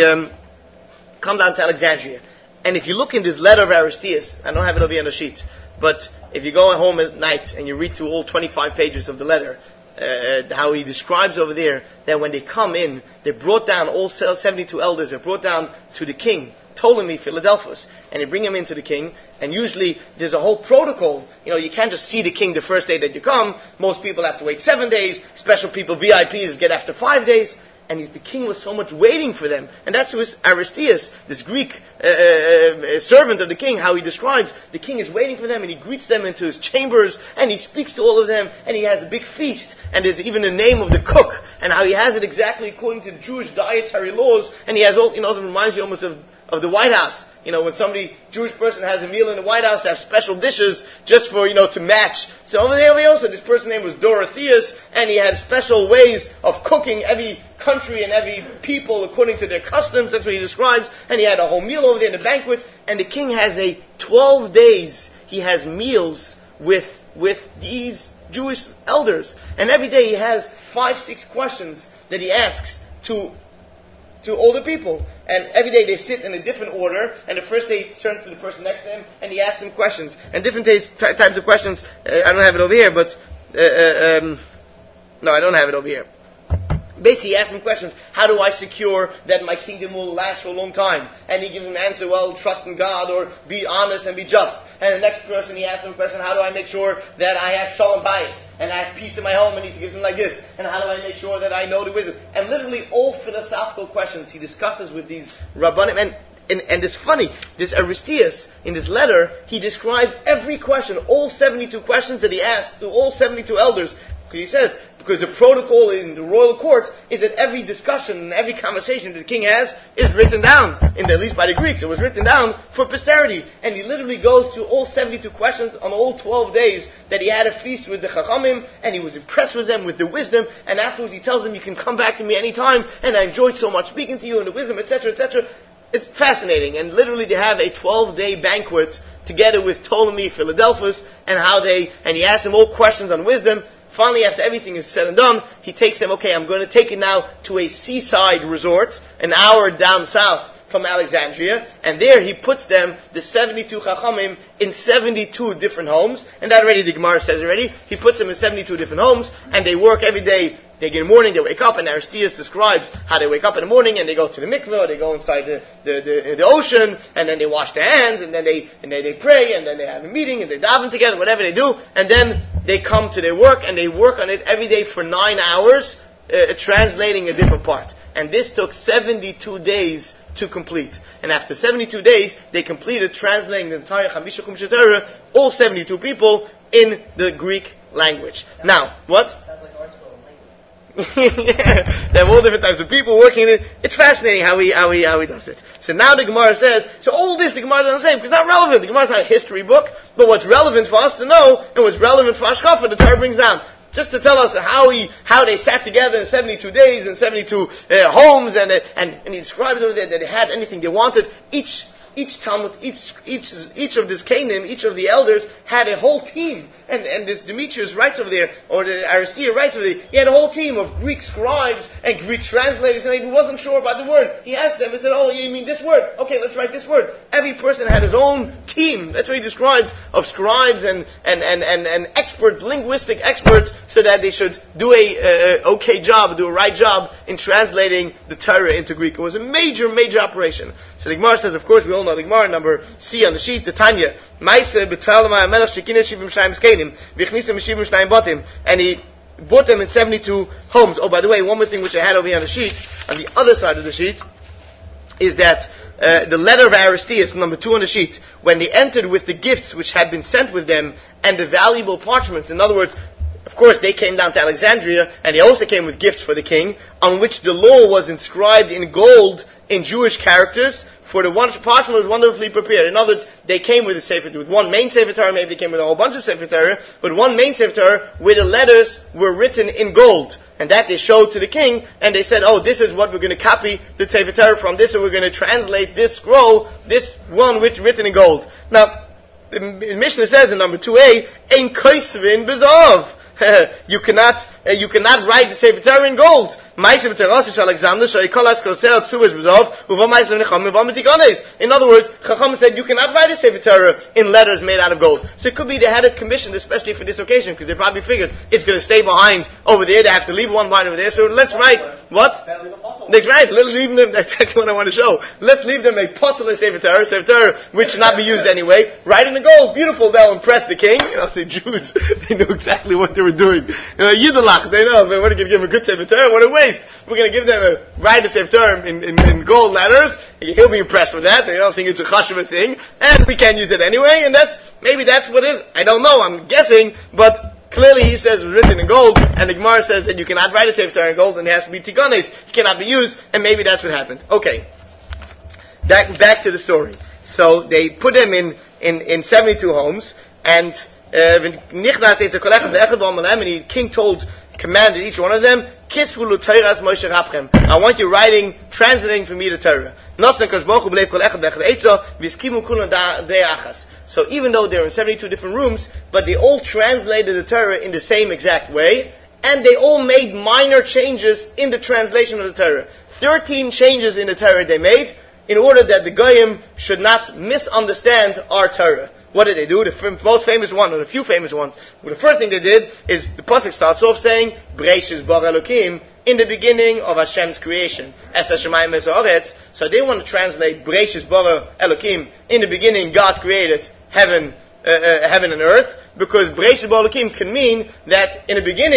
come down to Alexandria. And if you look in this letter of Aristeas, I don't have it over here on the sheet, but if you go home at night and you read through all 25 pages of the letter, how he describes over there that when they come in, they brought down all 72 elders, they brought down to the king, Ptolemy Philadelphus, and they bring him into the king, and usually there's a whole protocol. You can't just see the king the first day that you come. Most people have to wait 7 days, special people, VIPs, get after 5 days. And the king was so much waiting for them. And that's who is Aristeas, this Greek servant of the king, how he describes the king is waiting for them, and he greets them into his chambers, and he speaks to all of them, and he has a big feast, and there's even a name of the cook, and how he has it exactly according to the Jewish dietary laws, and he has all, it reminds you almost of the White House. When Jewish person has a meal in the White House, they have special dishes just for, to match. So over there also, this person's name was Dorotheus, and he had special ways of cooking every country and every people according to their customs. That's what he describes. And he had a whole meal over there in the banquet. And the king has 12 days, he has meals with these Jewish elders. And every day he has 5-6 questions that he asks to all the people. And every day they sit in a different order, and the first day he turns to the person next to him, and he asks them questions. And different types of questions, I don't have it over here, but, no, I don't have it over here. Basically, he asks him questions. How do I secure that my kingdom will last for a long time? And he gives him an answer, well, trust in God, or be honest and be just. And the next person, he asks him a question, how do I make sure that I have shalom bayis, and I have peace in my home, and he gives him like this. And how do I make sure that I know the wisdom? And literally all philosophical questions he discusses with these rabbanim. And it's funny, this Aristeas, in this letter, he describes every question, all 72 questions that he asked to all 72 elders. Because he says, because the protocol in the royal court is that every discussion and every conversation that the king has is written down, at least by the Greeks. It was written down for posterity. And he literally goes through all 72 questions on all 12 days that he had a feast with the Chachamim, and he was impressed with them, with the wisdom, and afterwards he tells them, you can come back to me anytime, and I enjoyed so much speaking to you, and the wisdom, etc., etc. It's fascinating. And literally they have a 12-day banquet together with Ptolemy Philadelphus, and he asks them all questions on wisdom. Finally, after everything is said and done, he takes them, okay, I'm going to take it now to a seaside resort, an hour down south from Alexandria, and there he puts them, the 72 Chachamim, in 72 different homes, and that already the Gemara says already. He puts them in 72 different homes, and they work every day. They get in the morning, they wake up, and Aristeas describes how they wake up in the morning, and they go to the mikveh, they go inside the ocean, and then they wash their hands, and then they pray, and then they have a meeting, and they daven together, whatever they do, and then they come to their work, and they work on it every day for 9 hours, translating a different part. And this took 72 days to complete. And after 72 days, they completed translating the entire Chamisha Chumshei Torah, all 72 people, in the Greek language. Now, what? Sounds like art school language. Yeah, they have all different types of people working in it. It's fascinating how he does it. So now the Gemara says, so all this the Gemara doesn't say, because it's not relevant. The Gemara is not a history book, but what's relevant for us to know, and what's relevant for Ashkafa, the Torah brings down. Just to tell us how they sat together in 72 days in 72 homes, and he describes over there that they had anything they wanted. Each Talmud, each of this Canaan, each of the elders had a whole team. And this Demetrius writes over there, or the Aristeas writes over there, he had a whole team of Greek scribes and Greek translators, and he wasn't sure about the word. He asked them and said, oh, you mean this word? Okay, let's write this word. Every person had his own team. That's what he describes of scribes and experts, linguistic experts, so that they should do a right job in translating the Torah into Greek. It was a major, major operation. So the Gemara says, of course, we all know the Gemara, number C on the sheet, the Tanya. And he bought them in 72 homes. Oh, by the way, one more thing which I had over here on the sheet, on the other side of the sheet, is that the letter of Aristeas, number 2 on the sheet, when they entered with the gifts which had been sent with them and the valuable parchments. In other words, of course, they came down to Alexandria, and they also came with gifts for the king, on which the law was inscribed in gold in Jewish characters, for the one parchment was wonderfully prepared. In other words, they came with a Sefer Torah, with one main Sefer Torah, maybe they came with a whole bunch of Sefer Torah, but one main Sefer Torah where the letters were written in gold. And that they showed to the king, and they said, oh, this is what we're going to copy the Sefer Torah from, this, and we're going to translate this scroll, this one which written in gold. Now, the Mishnah says in number 2a, Ein koisvin bezav. You cannot write the Sefer Torah in gold. In other words, Chacham said you cannot write a Sefer Torah in letters made out of gold. So it could be they had it commissioned especially for this occasion, because they probably figured it's going to stay behind over there. They have to leave one behind over there. So let's write what? That's right. Let's leave them. That's exactly what I want to show. Let's leave them a possible Sefer Torah which should not be used anyway. Write in the gold. Beautiful. They'll impress the king. You know, the Jews, they knew exactly what they were doing. Yiddelach, they know. We're going to give him a good Sefer Torah. What a waste. We're going to give them a write a Sefer Torah in gold letters. He'll be impressed with that. They don't think it's a chashuva thing, and we can't use it anyway. And maybe that's what it is. I don't know. I'm guessing, but clearly he says it was written in gold, and the Gemara says that you cannot write a Sefer Torah in gold, and it has to be tigones. It cannot be used, and maybe that's what happened. Okay, back to the story. So they put them in 72 homes, and the king commanded each one of them, I want you translating for me the Torah. So even though they're in 72 different rooms, but they all translated the Torah in the same exact way, and they all made minor changes in the translation of the Torah. 13 changes in the Torah they made, in order that the Goyim should not misunderstand our Torah. What did they do? The most famous one, or the few famous ones. Well, the first thing they did is the pasuk starts off saying, Bereishis bara Elokim, in the beginning of Hashem's creation. Es hashamayim es haaretz. So they want to translate Bereishis bara Elokim, in the beginning God created heaven and earth, because Bereishis bara Elokim can mean that in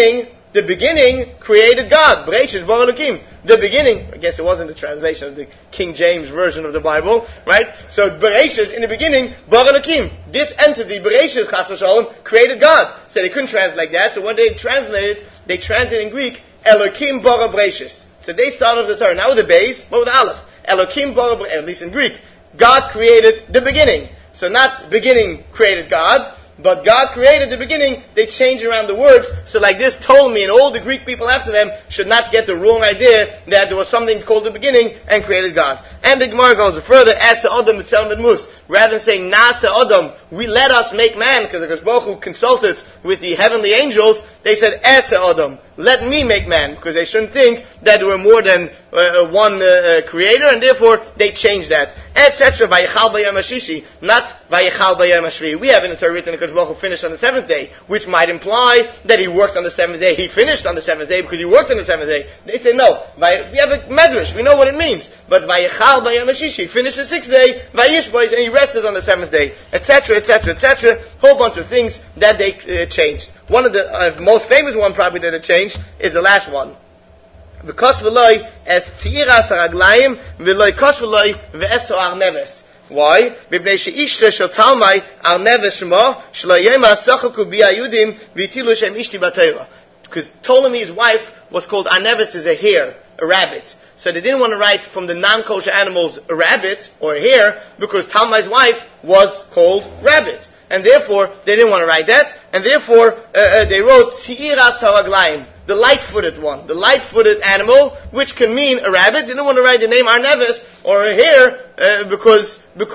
the beginning created God. Bereishis bara Elokim. The beginning, I guess it wasn't the translation of the King James version of the Bible, right? So Bereishis, in the beginning, bara Elokim. This entity, Bereishis, Chas v'Shalom, created God. So they couldn't translate that. So when they translated in Greek, Elokim bara Bereishis. So they started with the Torah. Not with the base, but with the Aleph. Elokim bara Bereishis, at least in Greek. God created the beginning. So not beginning created God, but God created the beginning. They changed around the words. So like this Ptolemy and all the Greek people after them should not get the wrong idea that there was something called the beginning and created God. And the Gemara goes further, Asa Adam Mitzel Medmus. Rather than saying Nasa Adam, we let us make man, because the Baruch Hu consulted with the heavenly angels, they said Asa Adam, let me make man, because they shouldn't think that there were more than one creator, and therefore they changed that. Etc. Vayichal b'yom hashishi, not Vayichal b'yom hashvi. We have in the Torah written that Baruch Hu finished on the seventh day, which might imply that he worked on the seventh day. He finished on the seventh day because he worked on the seventh day. They say no. We have a medrash. We know what it means. But Vayichal b'yom hashishi, finished the sixth day, Vayishbois, and he rested on the seventh day, etc., etc., etc. Whole bunch of things that they changed. One of the most famous one probably that it changed is the last one. Because v'loi es tzira saraglayim v'loi kosh v'loi v'eso arneves. Why? B'bnei she'ishre shel talmai arneves shmo shelo yema sochaku b'ayudim v'itilu shem ishti b'teira. Because Ptolemy's wife was called Arneves, is a hare, a rabbit. So they didn't want to write from the non-kosher animals a rabbit or a hare, because Talmai's wife was called rabbit. And therefore, they didn't want to write that, and therefore, they wrote Tzira Saraglayim, the light-footed one, the light-footed animal, which can mean a rabbit. They didn't want to write the name Arneves or a hare, because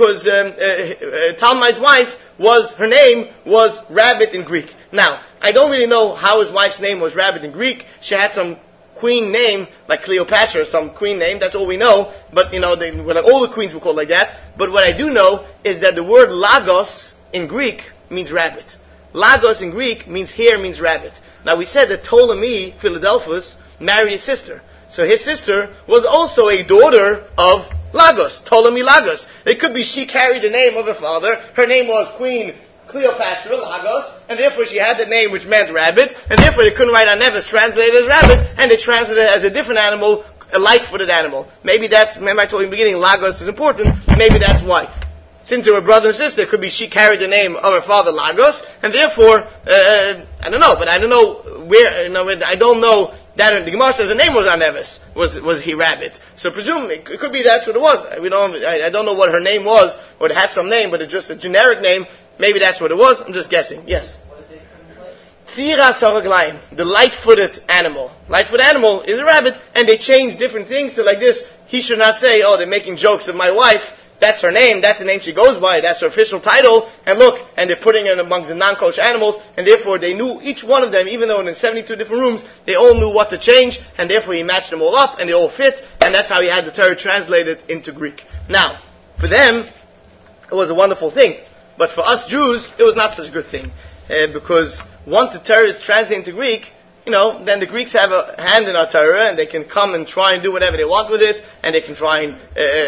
Talmai's wife her name was rabbit in Greek. Now, I don't really know how his wife's name was rabbit in Greek. She had some queen name, like Cleopatra, some queen name, that's all we know, but all the queens were called like that. But what I do know is that the word Lagos in Greek means rabbit. Lagos in Greek means hare, means rabbit. Now we said that Ptolemy, Philadelphus, married his sister. So his sister was also a daughter of Lagos, Ptolemy Lagos. It could be she carried the name of her father, her name was Queen Cleopatra Lagos, and therefore she had the name which meant rabbit, and therefore they couldn't write Arneves translated as rabbit, and they translated it as a different animal a light-footed animal. Maybe remember I told you in the beginning, Lagos is important, maybe that's why. Since they were brother and sister, it could be she carried the name of her father Lagos, and therefore, I don't know, but I don't know where, I don't know that the Gemara says the name was Anevis, was he rabbit. So presumably, it could be that's what it was. I don't know what her name was, or it had some name, but it's just a generic name. Maybe that's what it was. I'm just guessing. Yes. What did they put in place? Tzira saraglayim, the light-footed animal. Light-footed animal is a rabbit, and they change different things. So like this, he should not say, oh, they're making jokes of my wife. That's her name, that's the name she goes by, that's her official title, and look, and they're putting it amongst the non-kosher animals, and therefore they knew each one of them, even though in 72 different rooms, they all knew what to change, and therefore he matched them all up, and they all fit, and that's how he had the Torah translated into Greek. Now, for them, it was a wonderful thing, but for us Jews, it was not such a good thing, because once the Torah is translated into Greek, then the Greeks have a hand in our Torah, and they can come and try and do whatever they want with it, and they can try and,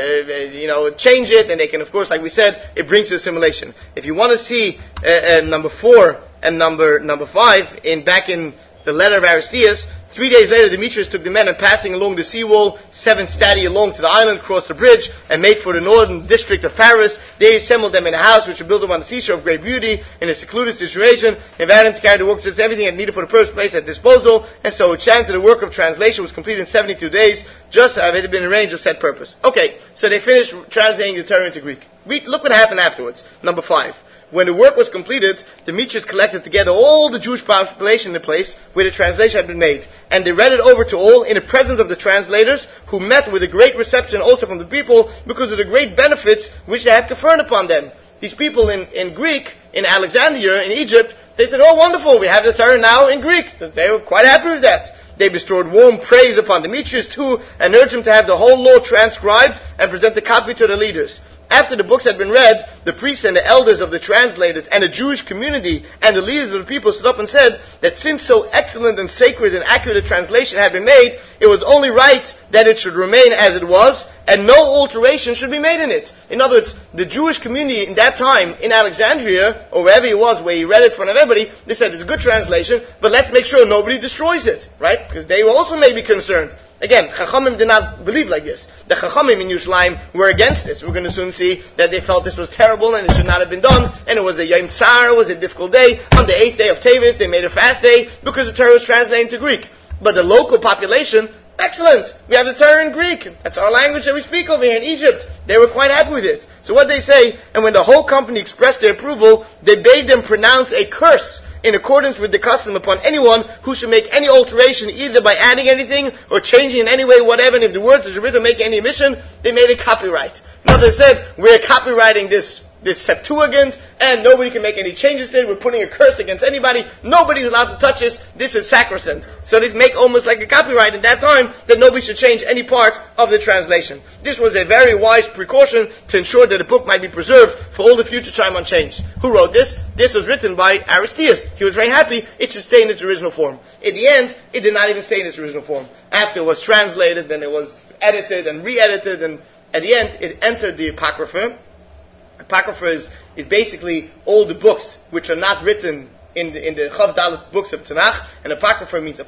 change it, and they can, of course, like we said, it brings to assimilation. If you want to see number 4 and number 5 back in the letter of Aristeas, 3 days later, Demetrius took the men and passing along the seawall, 7 stadia along to the island, crossed the bridge, and made for the northern district of Paris. They assembled them in a house which was built upon the seashore of great beauty, in a secluded situation, invited them to carry the work, just everything needed for the purpose placed at disposal, and so it chanced that the work of translation was completed in 72 days, just as it had been arranged of said purpose. Okay, so they finished translating the Torah into Greek. Look what happened afterwards. Number 5. When the work was completed, Demetrius collected together all the Jewish population in the place where the translation had been made, and they read it over to all in the presence of the translators, who met with a great reception also from the people because of the great benefits which they had conferred upon them. These people in Greek, in Alexandria, in Egypt, they said, oh wonderful, we have the Torah now in Greek. So they were quite happy with that. They bestowed warm praise upon Demetrius too, and urged him to have the whole law transcribed and present a copy to the leaders. After the books had been read, the priests and the elders of the translators and the Jewish community and the leaders of the people stood up and said that since so excellent and sacred and accurate a translation had been made, it was only right that it should remain as it was, and no alteration should be made in it. In other words, the Jewish community in that time in Alexandria, or wherever he was, where he read it in front of everybody, they said it's a good translation, but let's make sure nobody destroys it, right? Because they also may be concerned. Again, Chachamim did not believe like this. The Chachamim in Yerushalayim were against this. We're going to soon see that they felt this was terrible and it should not have been done. And it was a Yom Tsar, it was a difficult day. On the 8th day of Tevis, they made a fast day because the Torah was translated into Greek. But the local population, excellent. We have the Torah in Greek. That's our language that we speak over here in Egypt. They were quite happy with it. So what they say, and when the whole company expressed their approval, they bade them pronounce a curse in accordance with the custom upon anyone who should make any alteration, either by adding anything or changing in any way whatever, and if the words are written make any omission, they made a copyright. Now they said, we're copywriting this Septuagint, and nobody can make any changes to it. We're putting a curse against anybody. Nobody's allowed to touch this. This is sacrosanct. So they make almost like a copyright at that time that nobody should change any part of the translation. This was a very wise precaution to ensure that the book might be preserved for all the future time unchanged. Who wrote this? This was written by Aristeas. He was very happy it should stay in its original form. In the end, it did not even stay in its original form. After it was translated, then it was edited and re-edited, and at the end, it entered the Apocrypha. Apocrypha is basically all the books which are not written in the Chav Dalet books of Tanakh, and Apocrypha means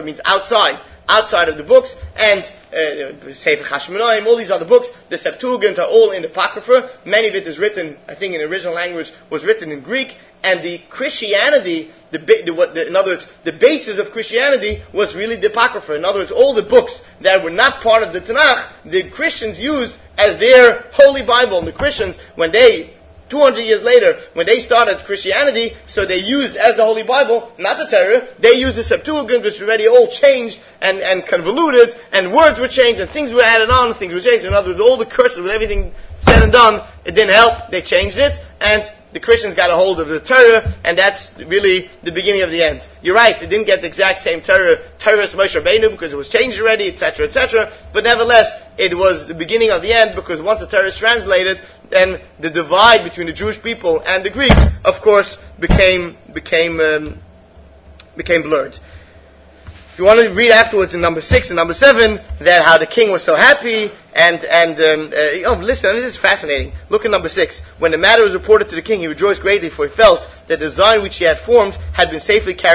outside of the books, and Sefer Chashmonaim, all these other books, the Septuagint are all in Apocrypha. Many of it is written, I think in the original language, was written in Greek, and the Christianity, in other words, the basis of Christianity was really the Apocrypha. In other words, all the books that were not part of the Tanakh, the Christians used as their holy Bible. And the Christians, when they, 200 years later, when they started Christianity, so they used as the Holy Bible, not the Torah, they used the Septuagint, which was already all changed and convoluted, and words were changed, and things were added on, and things were changed. In other words, all the curses, with everything said and done, it didn't help, they changed it, and the Christians got a hold of the Torah, and that's really the beginning of the end. You're right, they didn't get the exact same Torah Moshe Rabbeinu, because it was changed already, etc., etc., but nevertheless, it was the beginning of the end, because once the Torah is translated, then the divide between the Jewish people and the Greeks, of course, became blurred. If you want to read afterwards in number 6 and number 7, that how the king was so happy, listen, this is fascinating. Look at number 6. When the matter was reported to the king, he rejoiced greatly, for he felt that the design which he had formed had been safely carried out.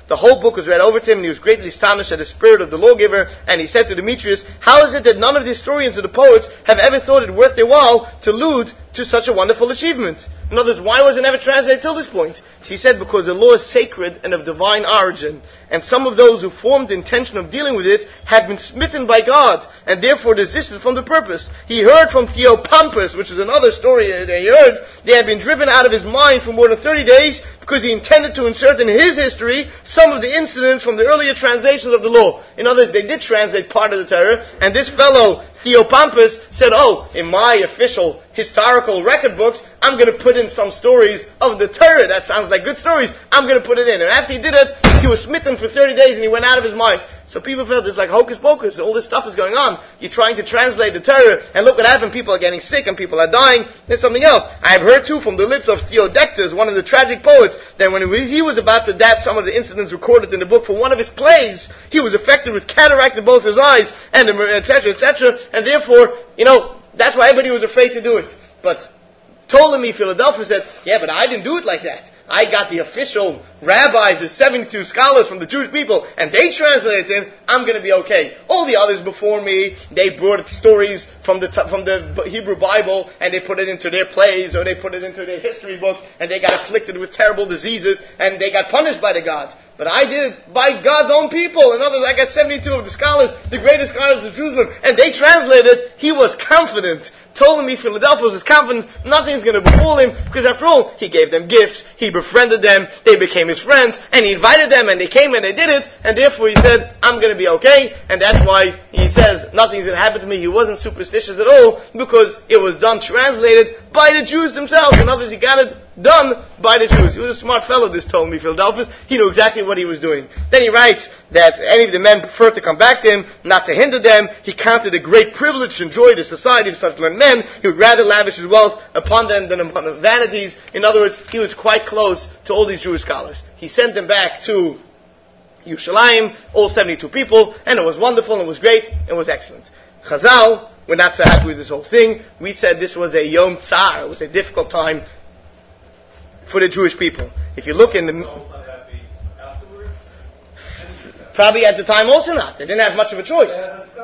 The whole book was read over to him, and he was greatly astonished at the spirit of the lawgiver, and he said to Demetrius, how is it that none of the historians or the poets have ever thought it worth their while to allude to such a wonderful achievement? In other words, why was it never translated till this point? She said, because the law is sacred and of divine origin, and some of those who formed the intention of dealing with it had been smitten by God, and therefore desisted from the purpose. He heard from Theopompus, which is another story that he heard, they had been driven out of his mind for more than 30 days, because he intended to insert in his history some of the incidents from the earlier translations of the law. In other words, they did translate part of the Torah, and this fellow, Theopompus, said, in my official historical record books, I'm going to put in some stories of the Torah. That sounds like good stories. I'm going to put it in. And after he did it, he was smitten for 30 days and he went out of his mind. So people felt it's like hocus pocus. All this stuff is going on. You're trying to translate the Torah, and look what happened. People are getting sick and people are dying. There's something else. I have heard too from the lips of Theodectes, one of the tragic poets, that when he was about to adapt some of the incidents recorded in the book for one of his plays, he was affected with cataract in both his eyes, and etc., etc., and therefore, that's why everybody was afraid to do it. But Ptolemy Philadelphus said, yeah, but I didn't do it like that. I got the official rabbis, the 72 scholars from the Jewish people, and they translated it in, I'm going to be okay. All the others before me, they brought stories from the Hebrew Bible, and they put it into their plays, or they put it into their history books, and they got afflicted with terrible diseases, and they got punished by the gods. But I did it by God's own people. In other words, I got 72 of the scholars, the greatest scholars of Jerusalem, and they translated. He was confident. Ptolemy Philadelphus was confident nothing's going to befall him, because after all, he gave them gifts, he befriended them, they became his friends, and he invited them, and they came and they did it, and therefore he said, I'm going to be okay, and that's why he says, nothing's going to happen to me. He wasn't superstitious at all, because it was done, translated by the Jews themselves. In other words, he got it done by the Jews. He was a smart fellow, this Ptolemy Philadelphus. He knew exactly what he was doing. Then he writes that any of the men preferred to come back to him, not to hinder them. He counted a great privilege to enjoy the society of such learned men. He would rather lavish his wealth upon them than upon the vanities. In other words, he was quite close to all these Jewish scholars. He sent them back to Yerushalayim, all 72 people, and it was wonderful, and it was great, it was excellent. Chazal, we're not so happy with this whole thing. We said this was a Yom Tsar. It was a difficult time for the Jewish people. If you look in the... Probably at the time also not. They didn't have much of a choice.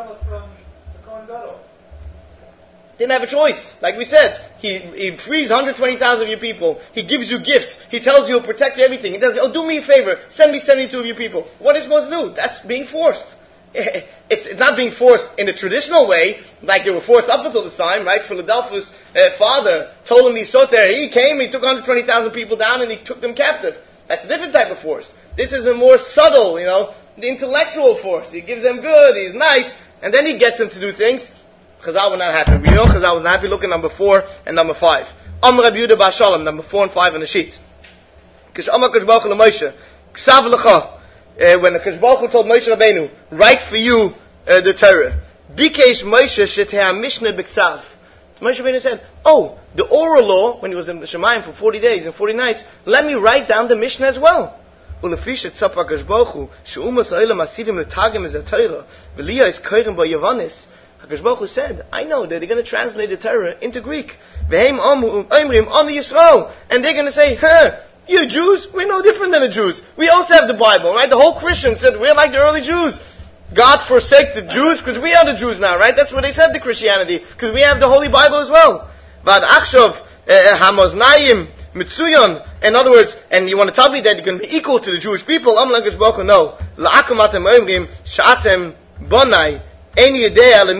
Didn't have a choice. Like we said, he frees 120,000 of your people. He gives you gifts. He tells you he'll protect you everything. He tells you, do me a favor, send me 72 of your people. What are you supposed to do? That's being forced. It's not being forced in the traditional way, like they were forced up until this time, right? Philadelphia's father, Ptolemy Soter, he came, he took 120,000 people down and he took them captive. That's a different type of force. This is a more subtle, the intellectual force. He gives them good, he's nice, and then he gets them to do things. Chazal was not happy. We know Chazal was not happy. Look at number 4 and number 5. Rabbi Yehuda Bar Shalom, number 4 and 5 on the sheet. Kish Amar Kadosh Baruch Hu LaMoshe, Ksav Lecha, when the Kadosh Baruch Hu told Moshe Rabbeinu, write for you the Torah. Bikesh Moshe Shetei Mishnah B'Ksav. Moshe Rabbeinu said, the oral law, when he was in Shemayim for 40 days and 40 nights, let me write down the Mishnah as well. ולפי שצפה הקדוש ברוך הוא שאומות העולם עשיתם לתרגם את התורה וליה is קוראים ביוונית, HaKadosh Baruch Hu said, I know that they're going to translate the Torah into Greek. V'hem omrim on Yisrael, and they're going to say, you Jews, we're no different than the Jews. We also have the Bible, right? The whole Christians said we're like the early Jews. God forsake the Jews because we are the Jews now, right? That's what they said to Christianity, because we have the Holy Bible as well. Vad achshov hamaznayim mitzuyon. In other words, and you want to tell me that you're going to be equal to the Jewish people? HaKadosh Baruch Hu, no. La'akum omrim sh'atem bonai. In other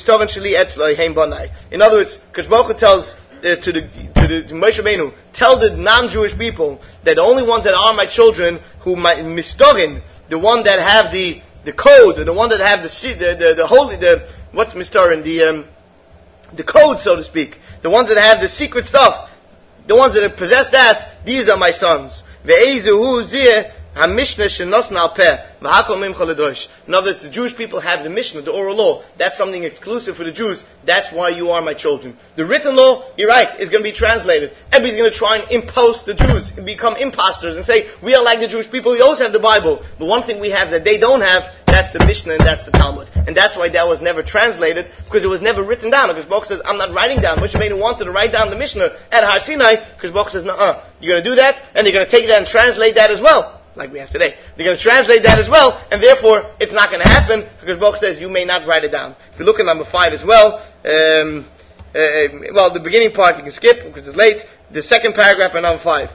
words, Kadosh Baruch Hu tells to Moshe Rabbeinu, tell the non-Jewish people that the only ones that are my children, who my mistorin, the one that have the code, or the one that have the holy, what's mistorin, the code, so to speak, the ones that have the secret stuff, the ones that possess that, these are my sons. HaMishnah shenosna al peh, v'hakol mimcha ledosh. In other words, the Jewish people have the Mishnah, the oral law. That's something exclusive for the Jews. That's why you are my children. The written law, you're right, is going to be translated. Everybody's going to try and impose the Jews, and become imposters, and say, we are like the Jewish people, we also have the Bible. But one thing we have that they don't have, that's the Mishnah and that's the Talmud. And that's why that was never translated, because it was never written down. Because Baruch says, I'm not writing down. Moshe Rabbeinu wanted to write down the Mishnah at Har Sinai, because Baruch says, you're going to do that, and you're going to take that and translate that as well. like we have today. They're going to translate that as well, and therefore it's not going to happen, because Baruch says you may not write it down. If you look at number 5 as well, the beginning part you can skip because it's late. The second paragraph in number 5.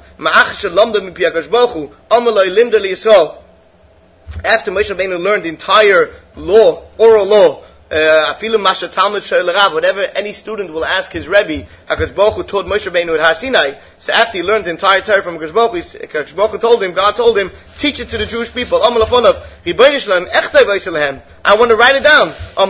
After Moshe Rabbeinu learned the entire law, oral law, whatever any student will ask his Rebbe, HaKadosh Baruch Hu taught Moshe Rabbeinu at Har Sinai. So after he learned the entire Torah from HaKadosh Baruch Hu, God told him, teach it to the Jewish people. I want to write it down. I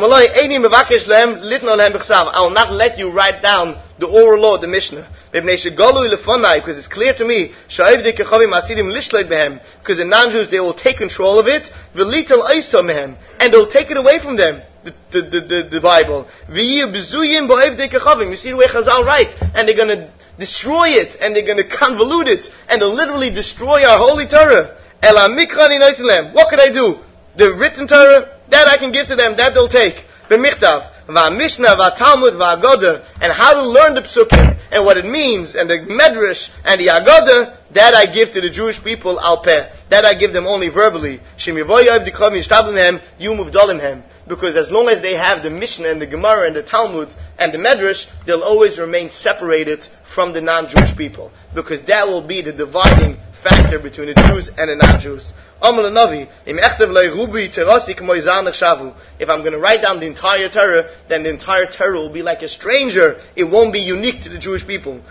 will not let you write down the oral law, the Mishnah. Because it's clear to me, because the non-Jews, they will take control of it, and they'll take it away from them, the Bible. You see the way Chazal writes, and they're going to destroy it, and they're going to convolute it, and they'll literally destroy our holy Torah. What could I do? The written Torah, that I can give to them, that they'll take. Mishnah, Talmud, Agadah, and how to learn the Psukim, and what it means, and the Medrash, and the Agadah, that I give to the Jewish people al peh. That I give them only verbally. Because as long as they have the Mishnah and the Gemara and the Talmud and the Medrash, they'll always remain separated from the non-Jewish people. Because that will be the dividing factor between the Jews and the non-Jews. If I'm going to write down the entire Torah, then the entire Torah will be like a stranger. It won't be unique to the Jewish people.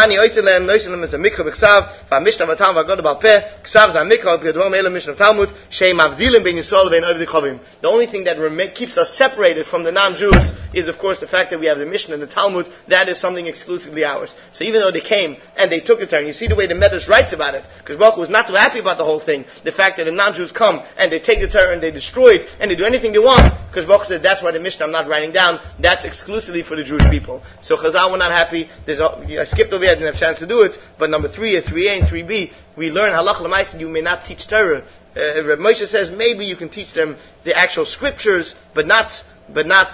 The only thing that keeps us separated from the non-Jews is, of course, the fact that we have the Mishnah and the Talmud. That is something exclusively ours. So even though they came and they took the Torah, you see the way the Medrash writes about it, because Baruch was not too happy about the whole thing. The fact that the non-Jews come and they take the Torah and they destroy it and they do anything they want, because Baruch said that's why the Mishnah I'm not writing down, that's exclusively for the Jewish people. So Chazal were not happy. I skipped over here, I didn't have a chance to do it, but number 3, 3a and 3b, we learn halacha l'maaseh, you may not teach Torah. Reb Moshe says maybe you can teach them the actual scriptures, but not Torah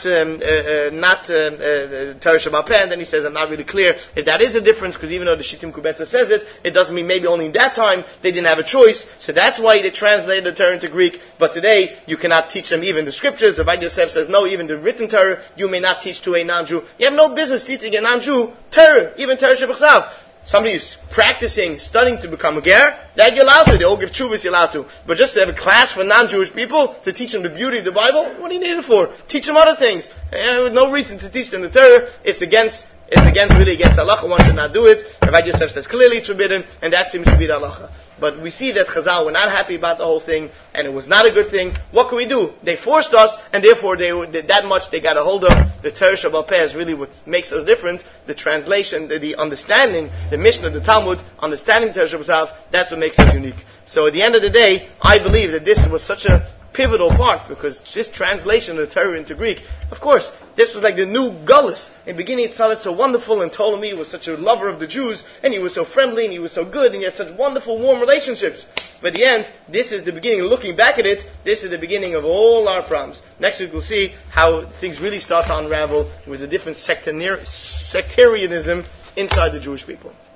Sheba'al Peh. And then he says, I'm not really clear if that is a difference, because even though the Shittim Kubetza says it doesn't mean maybe only in that time they didn't have a choice. So that's why they translated the Torah into Greek. But today, you cannot teach them even the scriptures. Rabbi Yosef says, no, even the written Torah, you may not teach to a non-Jew. You have no business teaching a non-Jew Torah, even Torah Sheba'al. Somebody is practicing, studying to become a ger, that you're allowed to. They all give tshuvas, you're allowed to. But just to have a class for non-Jewish people, to teach them the beauty of the Bible, what do you need it for? Teach them other things. No reason to teach them the Torah. It's against halacha. One should not do it. Rabbi Yosef says clearly it's forbidden, and that seems to be the halacha. But we see that Chazal were not happy about the whole thing, and it was not a good thing. What can we do? They forced us, and therefore they that much they got a hold of. The Torah Sheba'al Peh is really what makes us different. The translation, the understanding, the Mishnah, the Talmud, understanding Torah Sheba'al Peh, that's what makes us unique. So at the end of the day, I believe that this was such a pivotal part, because this translation of the Torah into Greek, of course, this was like the new Gullus. In the beginning it sounded so wonderful, and Ptolemy was such a lover of the Jews, and he was so friendly, and he was so good, and he had such wonderful, warm relationships. But at the end, this is the beginning. Looking back at it, this is the beginning of all our problems. Next week we'll see how things really start to unravel with the different sectarianism inside the Jewish people.